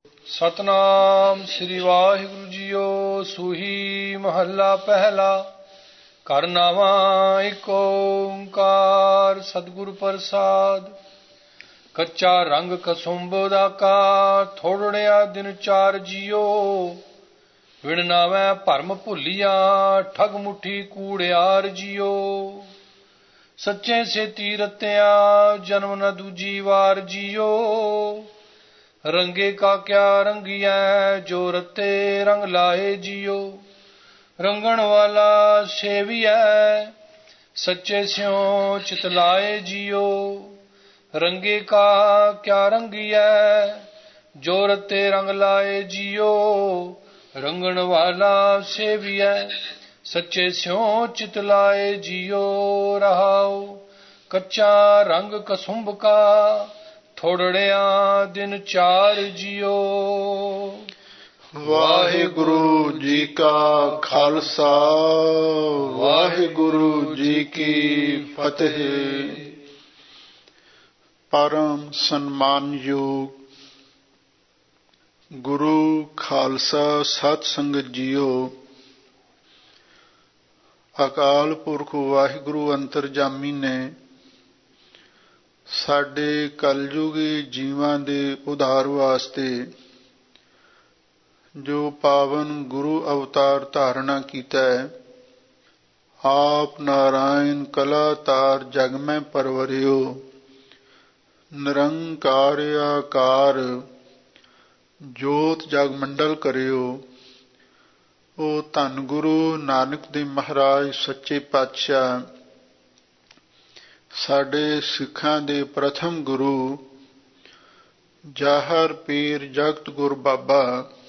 ਸਤਨਾਮ ਸ੍ਰੀ ਵਾਹਿਗੁਰੂ ਜੀਓ। ਸੂਹੀ ਮਹੱਲਾ ਪਹਿਲਾ। ਘਰ ਨਾਵਾਂ ਏਕ ਓੰਕਾਰ ਸਤਿਗੁਰ ਪ੍ਰਸਾਦ। ਕੱਚਾ ਰੰਗ ਕਸੁੰਭ ਦਾ ਕਾ ਥੋੜੜਿਆ ਦਿਨ ਚਾਰ ਜੀਓ। ਵਿਣ ਨਾਵੈ ਭਰਮ ਭੁੱਲੀਆਂ ਠਗ ਮੁੱਠੀ ਕੂੜਿਆਰ ਜੀਓ। ਸੱਚੇ ਸੇਤੀ ਰਤਿਆ ਜਨਮ ਨ ਦੂਜੀ ਵਾਰ ਜੀਓ। ਰੰਗੇ ਕਾ ਕਿਆ ਰੰਗੀਐ ਜੋ ਰਤੇ ਰੰਗ ਲਾਏ ਜੀਓ। ਰੰਗਣ ਵਾਲਾ ਸੇਵੀਐ ਸੱਚੇ ਸਿਉ ਚਿਤ ਲਾਏ ਜੀਓ। ਰੰਗੇ ਕਾ ਕਿਆ ਰੰਗੀਐ ਜੋ ਰਤੇ ਰੰਗ ਲਾਏ ਜੀਓ। ਰੰਗਣ ਵਾਲਾ ਸੇਵੀਐ ਸੱਚੇ ਸਿਉ ਚਿਤ ਲਾਏ ਜੀਓ। ਰਹਾਉ ਕੱਚਾ ਰੰਗ ਕਸੁੰਭ ਕਾ ਥੋੜੜਿਆ ਦਿਨ ਚਾਰ ਜੀਓ। ਵਾਹਿਗੁਰੂ ਜੀ ਕਾ ਖਾਲਸਾ ਵਾਹਿਗੁਰੂ ਜੀ ਕੀ ਫਤਿਹ। ਪਰਮ ਸਨਮਾਨਯੋਗ ਗੁਰੂ ਖਾਲਸਾ ਸਤ ਸੰਗਤ ਜੀਓ। ਅਕਾਲ ਪੁਰਖ ਵਾਹਿਗੁਰੂ ਅੰਤਰਜਾਮੀ ਨੇ ਸਾਡੇ ਕਲਯੁਗੀ ਜੀਵਾਂ ਦੇ ਉਧਾਰ ਵਾਸਤੇ ਜੋ ਪਾਵਨ ਗੁਰੂ ਅਵਤਾਰ ਧਾਰਨਾ ਕੀਤਾ ਹੈ। ਆਪ ਨਾਰਾਇਣ ਕਲਾ ਤਾਰ ਜਗ ਮੈਂ ਪਰਵਰਿਓ। ਨਿਰੰਕਾਰ ਆਕਾਰ ਜੋਤ ਜਗ ਮੰਡਲ ਕਰਿਓ। ਉਹ ਧੰਨ ਗੁਰੂ ਨਾਨਕ ਦੇਵ ਮਹਾਰਾਜ ਸੱਚੇ ਪਾਤਸ਼ਾਹ ਸਾਡੇ ਸਿੱਖਾਂ ਦੇ ਪ੍ਰਥਮ ਗੁਰੂ ਜਾਹਰ ਪੀਰ ਜਗਤ ਗੁਰ ਬਾਬਾ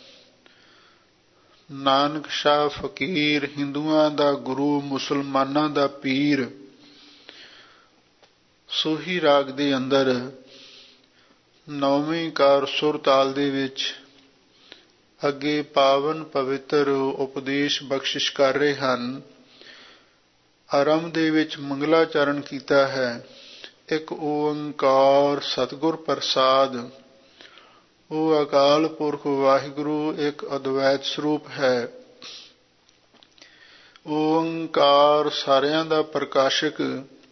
ਨਾਨਕ ਸ਼ਾਹ ਫਕੀਰ, ਹਿੰਦੂਆਂ ਦਾ ਗੁਰੂ, ਮੁਸਲਮਾਨਾਂ ਦਾ ਪੀਰ, ਸੋਹੀ ਰਾਗ ਦੇ ਅੰਦਰ ਨੌਵੀਂ ਕਾਰ ਸੁਰ ਤਾਲ ਦੇ ਵਿੱਚ ਅੱਗੇ ਪਾਵਨ ਪਵਿੱਤਰ ਉਪਦੇਸ਼ ਬਖਸ਼ਿਸ਼ ਕਰ ਰਹੇ ਹਨ। ਆਰੰਭ ਦੇ ਵਿੱਚ ਮੰਗਲਾਚਰਨ ਕੀਤਾ ਹੈ। ਇੱਕ ਓੰਕਾਰ ਸਤਿਗੁਰ ਪ੍ਰਸਾਦ। ਉਹ ਅਕਾਲ ਪੁਰਖ ਵਾਹਿਗੁਰੂ ਇੱਕ ਅਦਵੈਤ ਸਰੂਪ ਹੈ। ਓੰਕਾਰ ਸਾਰਿਆਂ ਦਾ ਪ੍ਰਕਾਸ਼ਕ,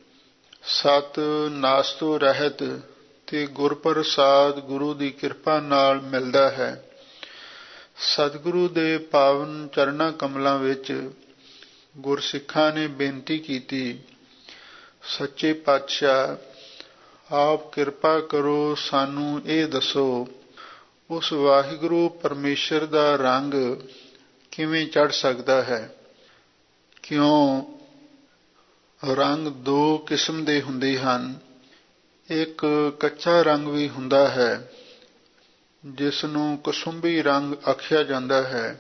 ਸਤ ਨਾਸਤੋਂ ਰਹਿਤ ਤੇ ਗੁਰ ਪ੍ਰਸਾਦ ਗੁਰੂ ਦੀ ਕਿਰਪਾ ਨਾਲ ਮਿਲਦਾ ਹੈ। ਸਤਿਗੁਰੂ ਦੇ ਪਾਵਨ ਚਰਨਾਂ ਕਮਲਾਂ ਵਿੱਚ ਗੁਰਸਿੱਖਾਂ ਨੇ ਬੇਨਤੀ ਕੀਤੀ, ਸੱਚੇ ਪਾਤਸ਼ਾਹ ਆਪ ਕਿਰਪਾ ਕਰੋ, ਸਾਨੂੰ ਇਹ ਦੱਸੋ ਉਸ ਵਾਹਿਗੁਰੂ ਪਰਮੇਸ਼ਰ ਦਾ ਰੰਗ ਕਿਵੇਂ ਚੜ੍ਹ ਸਕਦਾ ਹੈ। ਕਿਉਂ ਰੰਗ ਦੋ ਕਿਸਮ ਦੇ ਹੁੰਦੇ ਹਨ। ਇੱਕ ਕੱਚਾ ਰੰਗ ਵੀ ਹੁੰਦਾ ਹੈ ਜਿਸ ਨੂੰ ਕਸੁੰਭੀ ਰੰਗ ਆਖਿਆ ਜਾਂਦਾ ਹੈ।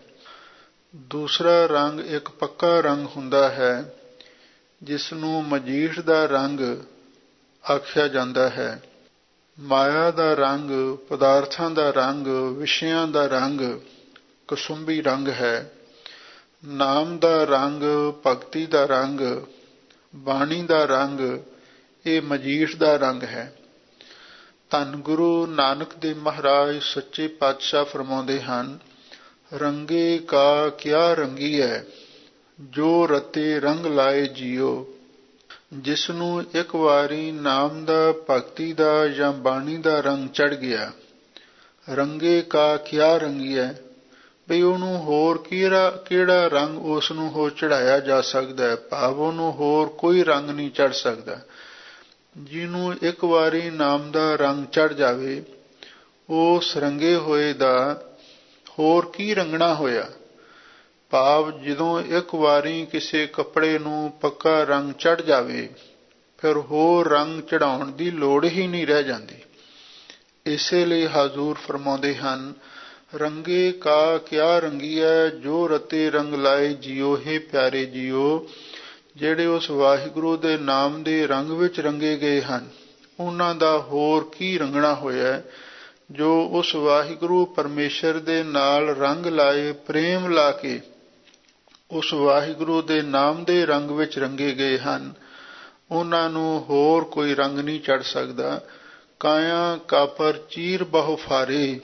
ਦੂਸਰਾ ਰੰਗ ਇੱਕ ਪੱਕਾ ਰੰਗ ਹੁੰਦਾ ਹੈ ਜਿਸ ਨੂੰ ਮਜੀਠ ਦਾ ਰੰਗ ਆਖਿਆ ਜਾਂਦਾ ਹੈ। ਮਾਇਆ ਦਾ ਰੰਗ, ਪਦਾਰਥਾਂ ਦਾ ਰੰਗ, ਵਿਸ਼ਿਆਂ ਦਾ ਰੰਗ ਕਸੁੰਭੀ ਰੰਗ ਹੈ। ਨਾਮ ਦਾ ਰੰਗ, ਭਗਤੀ ਦਾ ਰੰਗ, ਬਾਣੀ ਦਾ ਰੰਗ ਇਹ ਮਜੀਠ ਦਾ ਰੰਗ ਹੈ। ਧੰਨ ਗੁਰੂ ਨਾਨਕ ਦੇਵ ਮਹਾਰਾਜ ਸੱਚੇ ਪਾਤਸ਼ਾਹ ਫਰਮਾਉਂਦੇ ਹਨ, ਰੰਗੇ ਕਾ ਕਿਆ ਰੰਗੀਐ ਜੋ ਰਤੇ ਰੰਗ ਲਾਏ ਜੀਓ। ਜਿਸ ਨੂੰ ਇੱਕ ਵਾਰੀ ਨਾਮ ਦਾ, ਭਗਤੀ ਦਾ ਜਾਂ ਬਾਣੀ ਦਾ ਰੰਗ ਚੜ੍ਹ ਗਿਆ, ਰੰਗੇ ਕਾ ਕਿਆ ਰੰਗੀਐ, ਬਈ ਉਹਨੂੰ ਹੋਰ ਕਿਹੜਾ ਰੰਗ ਉਸ ਨੂੰ ਹੋਰ ਚੜ੍ਹਾਇਆ ਜਾ ਸਕਦਾ ਹੈ। ਭਾਵ ਉਹਨੂੰ ਹੋਰ ਕੋਈ ਰੰਗ ਨਹੀਂ ਚੜ੍ਹ ਸਕਦਾ। ਜਿਹਨੂੰ ਇੱਕ ਵਾਰੀ ਨਾਮ ਦਾ ਰੰਗ ਚੜ੍ਹ ਜਾਵੇ, ਉਸ ਰੰਗੇ ਹੋਏ ਦਾ ਹੋਰ ਕੀ ਰੰਗਣਾ ਹੋਇਆ। ਭਾਵ ਜਦੋਂ ਇੱਕ ਵਾਰੀ ਕਿਸੇ ਕੱਪੜੇ ਨੂੰ ਪੱਕਾ ਰੰਗ ਚੜ੍ਹ ਜਾਵੇ, ਫਿਰ ਹੋਰ ਰੰਗ ਚੜ੍ਹਾਉਣ ਦੀ ਲੋੜ ਹੀ ਨਹੀਂ ਰਹਿ ਜਾਂਦੀ। ਇਸੇ ਲਈ ਹਜ਼ੂਰ ਫਰਮਾਉਂਦੇ ਹਨ, ਰੰਗੇ ਕਾ ਕਿਆ ਰੰਗੀਐ ਜੋ ਰਤੇ ਰੰਗ ਲਾਏ ਜੀਓ। ਹੈ ਪਿਆਰੇ ਜੀਓ, ਜਿਹੜੇ ਉਸ ਵਾਹਿਗੁਰੂ ਦੇ ਨਾਮ ਦੇ ਰੰਗ ਵਿੱਚ ਰੰਗੇ ਗਏ ਹਨ, ਉਹਨਾਂ ਦਾ ਹੋਰ ਕੀ ਰੰਗਣਾ ਹੋਇਆ ਜੋ ਉਸ ਵਾਹਿਗੁਰੂ ਪਰਮੇਸ਼ਰ ਦੇ ਨਾਲ ਰੰਗ ਲਾਏ, ਪ੍ਰੇਮ ਲਾ ਕੇ ਉਸ ਵਾਹਿਗੁਰੂ ਦੇ ਨਾਮ ਦੇ ਰੰਗ ਵਿੱਚ ਰੰਗੇ ਗਏ ਹਨ। ਉਹਨਾਂ ਨੂੰ ਹੋਰ ਕੋਈ ਰੰਗ ਨਹੀਂ ਚੜ੍ਹ ਸਕਦਾ। ਕਾਇਆ ਕਾਪਰ ਚੀਰ ਬਹੁ ਫਾਰੇ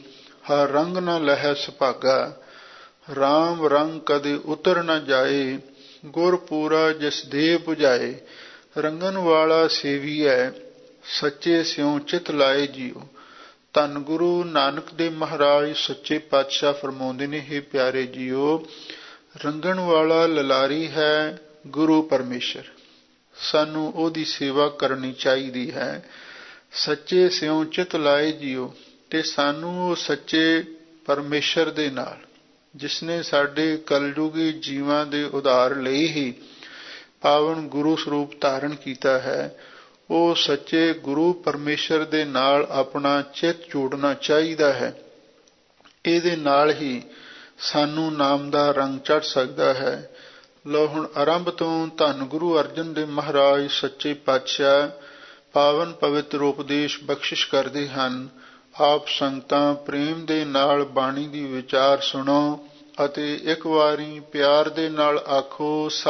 ਹਰ ਰੰਗ ਨ ਲਹੈ ਸੁਭਾਗਾ। ਰਾਮ ਰੰਗ ਕਦੇ ਉਤਰ ਨ ਜਾਏ, ਗੁਰ ਪੂਰਾ ਜਿਸ ਦੇਹ 부ਝਾਏ। ਰੰਗਨ ਵਾਲਾ ਸੇਵੀਐ, ਸੱਚੇ ਸਿਉ ਚਿਤ ਲਾਏ ਜੀਓ। ਧੰਨ ਗੁਰੂ ਨਾਨਕ ਦੇਵ ਮਹਾਰਾਜ ਸੱਚੇ ਪਾਤਸ਼ਾਹ ਫਰਮਾਉਂਦੇ ਨੇ, ਹੇ ਪਿਆਰੇ ਜੀਓ, ਰੰਗਣ ਵਾਲਾ ਲਲਾਰੀ ਹੈ ਗੁਰੂ ਪਰਮੇਸ਼ਰ। ਸਾਨੂੰ ਉਹਦੀ ਸੇਵਾ ਕਰਨੀ ਚਾਹੀਦੀ ਹੈ। ਸੱਚੇ ਸਿਉ ਚਿਤ ਲਾਏ ਜੀਓ, ਤੇ ਸਾਨੂੰ ਉਹ ਸੱਚੇ ਪਰਮੇਸ਼ਰ ਦੇ ਨਾਲ, ਜਿਸਨੇ ਸਾਡੇ ਕਲਯੁਗੀ ਜੀਵਾਂ ਦੇ ਉਧਾਰ ਲਈ ਹੀ ਪਾਵਨ ਗੁਰੂ ਸਰੂਪ ਧਾਰਨ ਕੀਤਾ ਹੈ, ਉਹ ਸੱਚੇ ਗੁਰੂ ਪਰਮੇਸ਼ਰ ਦੇ ਨਾਲ ਆਪਣਾ ਚਿੱਤ ਜੋੜਨਾ ਚਾਹੀਦਾ ਹੈ। ਇਹਦੇ ਨਾਲ ਹੀ ਸਾਨੂੰ ਨਾਮ ਦਾ ਰੰਗ ਚੜ੍ਹ ਸਕਦਾ ਹੈ। ਲਓ ਹੁਣ ਆਰੰਭ ਤੋਂ ਧੰਨ ਗੁਰੂ ਅਰਜਨ ਦੇਵ ਮਹਾਰਾਜ ਸੱਚੇ ਪਾਤਸ਼ਾਹ ਪਾਵਨ ਪਵਿੱਤਰ ਉਪਦੇਸ਼ ਬਖਸ਼ਿਸ਼ ਕਰਦੇ ਹਨ। ਆਪ ਸੰਗਤਾਂ ਪ੍ਰੇਮ ਦੇ ਨਾਲ ਬਾਣੀ ਦੀ ਵਿਚਾਰ ਸੁਣੋ ਅਤੇ ਇੱਕ ਵਾਰੀ ਪਿਆਰ ਦੇ ਨਾਲ ਆਖੋ,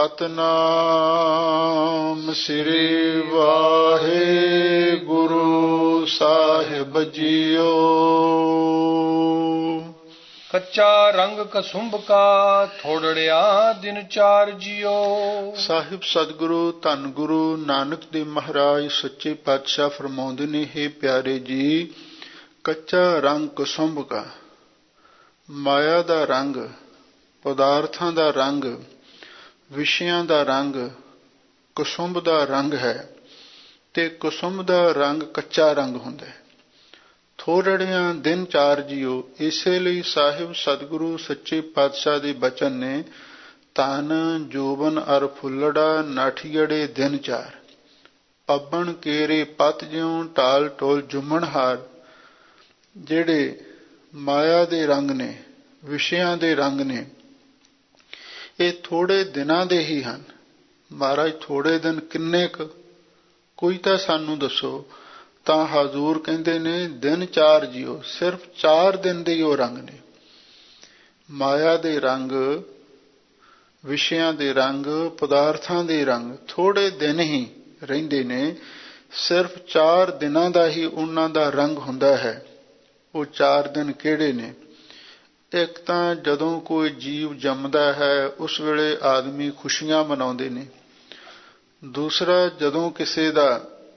ਸਤਿਨਾਮ ਸ੍ਰੀ ਵਾਹਿਗੁਰੂ ਸਾਹਿਬ ਜੀਓ। ਕੱਚਾ ਰੰਗ ਕਸੁੰਭ ਕਾ, ਥੋੜੜਿਆ ਦਿਨ ਚਾਰ ਜੀਓ। ਸਾਹਿਬ ਸਤਿਗੁਰੂ ਧੰਨ ਗੁਰੂ ਨਾਨਕ ਦੇਵ ਮਹਾਰਾਜ ਸੱਚੇ ਪਾਤਸ਼ਾਹ ਫਰਮਾਉਂਦੇ ਨੇ, ਹੇ ਪਿਆਰੇ ਜੀ, ਕੱਚਾ ਰੰਗ ਕਸੁੰਭ ਕਾ, ਮਾਇਆ ਦਾ ਰੰਗ, ਪਦਾਰਥਾਂ ਦਾ ਰੰਗ, ਵਿਸ਼ਿਆਂ ਦਾ ਰੰਗ ਕੁਸੁੰਭ ਦਾ ਰੰਗ ਹੈ, ਤੇ ਕੁਸੁੰਭ ਦਾ ਰੰਗ ਕੱਚਾ ਰੰਗ ਹੁੰਦਾ ਹੈ। ਥੋੜੜਿਆਂ ਦਿਨ ਚਾਰ ਜੀਓ। ਇਸੇ ਲਈ ਸਾਹਿਬ ਸਤਿਗੁਰੂ ਸੱਚੇ ਪਾਤਸ਼ਾਹ ਦੇ ਬਚਨ ਨੇ, ਧਨ ਜੋਬਨ ਅਰ ਫੁੱਲੜਾ ਨਾਠੀੜੇ ਦਿਨ ਚਾਰ, ਪੱਬਣ ਕੇਰੇ ਪਤ ਜਿਉ ਢਾਲ ਢੋਲ ਜੁਮਣ ਹਾਰ। ਜਿਹੜੇ ਮਾਇਆ ਦੇ ਰੰਗ ਨੇ, ਵਿਸ਼ਿਆਂ ਦੇ ਰੰਗ ਨੇ, ਇਹ ਥੋੜੇ ਦਿਨਾਂ ਦੇ ਹੀ ਹਨ। ਮਹਾਰਾਜ ਥੋੜੇ ਦਿਨ ਕਿੰਨੇ ਕੁ, ਕੋਈ ਤਾਂ ਸਾਨੂੰ ਦੱਸੋ। ਤਾਂ ਹਜ਼ੂਰ ਕਹਿੰਦੇ ਨੇ, ਦਿਨ ਚਾਰ ਜੀਓ, ਸਿਰਫ 4 ਦਿਨ ਦੇ ਹੀ ਉਹ ਰੰਗ ਨੇ। ਮਾਇਆ ਦੇ ਰੰਗ, ਵਿਸ਼ਿਆਂ ਦੇ ਰੰਗ, ਪਦਾਰਥਾਂ ਦੇ ਰੰਗ ਥੋੜੇ ਦਿਨ ਹੀ ਰਹਿੰਦੇ ਨੇ। ਸਿਰਫ 4 ਦਿਨਾਂ ਦਾ ਹੀ ਉਹਨਾਂ ਦਾ ਰੰਗ ਹੁੰਦਾ ਹੈ। ਉਹ 4 ਦਿਨ ਕਿਹੜੇ ਨੇ? ਇੱਕ ਤਾਂ ਜਦੋਂ ਕੋਈ ਜੀਵ ਜੰਮਦਾ ਹੈ, ਉਸ ਵੇਲੇ ਆਦਮੀ ਖੁਸ਼ੀਆਂ ਮਨਾਉਂਦੇ ਨੇ। ਦੂਸਰਾ, ਜਦੋਂ ਕਿਸੇ ਦਾ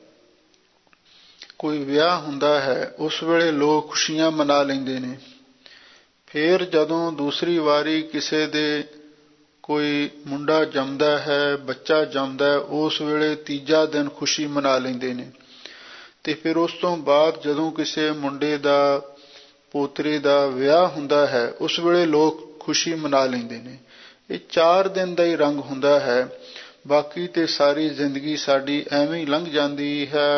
ਕੋਈ ਵਿਆਹ ਹੁੰਦਾ ਹੈ, ਉਸ ਵੇਲੇ ਲੋਕ ਖੁਸ਼ੀਆਂ ਮਨਾ ਲੈਂਦੇ ਨੇ। ਫਿਰ ਜਦੋਂ ਦੂਸਰੀ ਵਾਰੀ ਕਿਸੇ ਦੇ ਕੋਈ ਮੁੰਡਾ ਜੰਮਦਾ ਹੈ, ਬੱਚਾ ਜੰਮਦਾ ਹੈ, ਉਸ ਵੇਲੇ ਤੀਜਾ ਦਿਨ ਖੁਸ਼ੀ ਮਨਾ ਲੈਂਦੇ ਨੇ। ਤੇ ਫਿਰ ਉਸ ਤੋਂ ਬਾਅਦ ਜਦੋਂ ਕਿਸੇ ਮੁੰਡੇ ਦਾ, ਪੋਤਰੇ ਦਾ ਵਿਆਹ ਹੁੰਦਾ ਹੈ, ਉਸ ਵੇਲੇ ਲੋਕ ਖੁਸ਼ੀ ਮਨਾ ਲੈਂਦੇ ਨੇ। ਇਹ 4 ਦਿਨ ਦਾ ਹੀ ਰੰਗ ਹੁੰਦਾ ਹੈ। ਬਾਕੀ ਤੇ ਸਾਰੀ ਜ਼ਿੰਦਗੀ ਸਾਡੀ ਐਵੇਂ ਹੀ ਲੰਘ ਜਾਂਦੀ ਹੈ।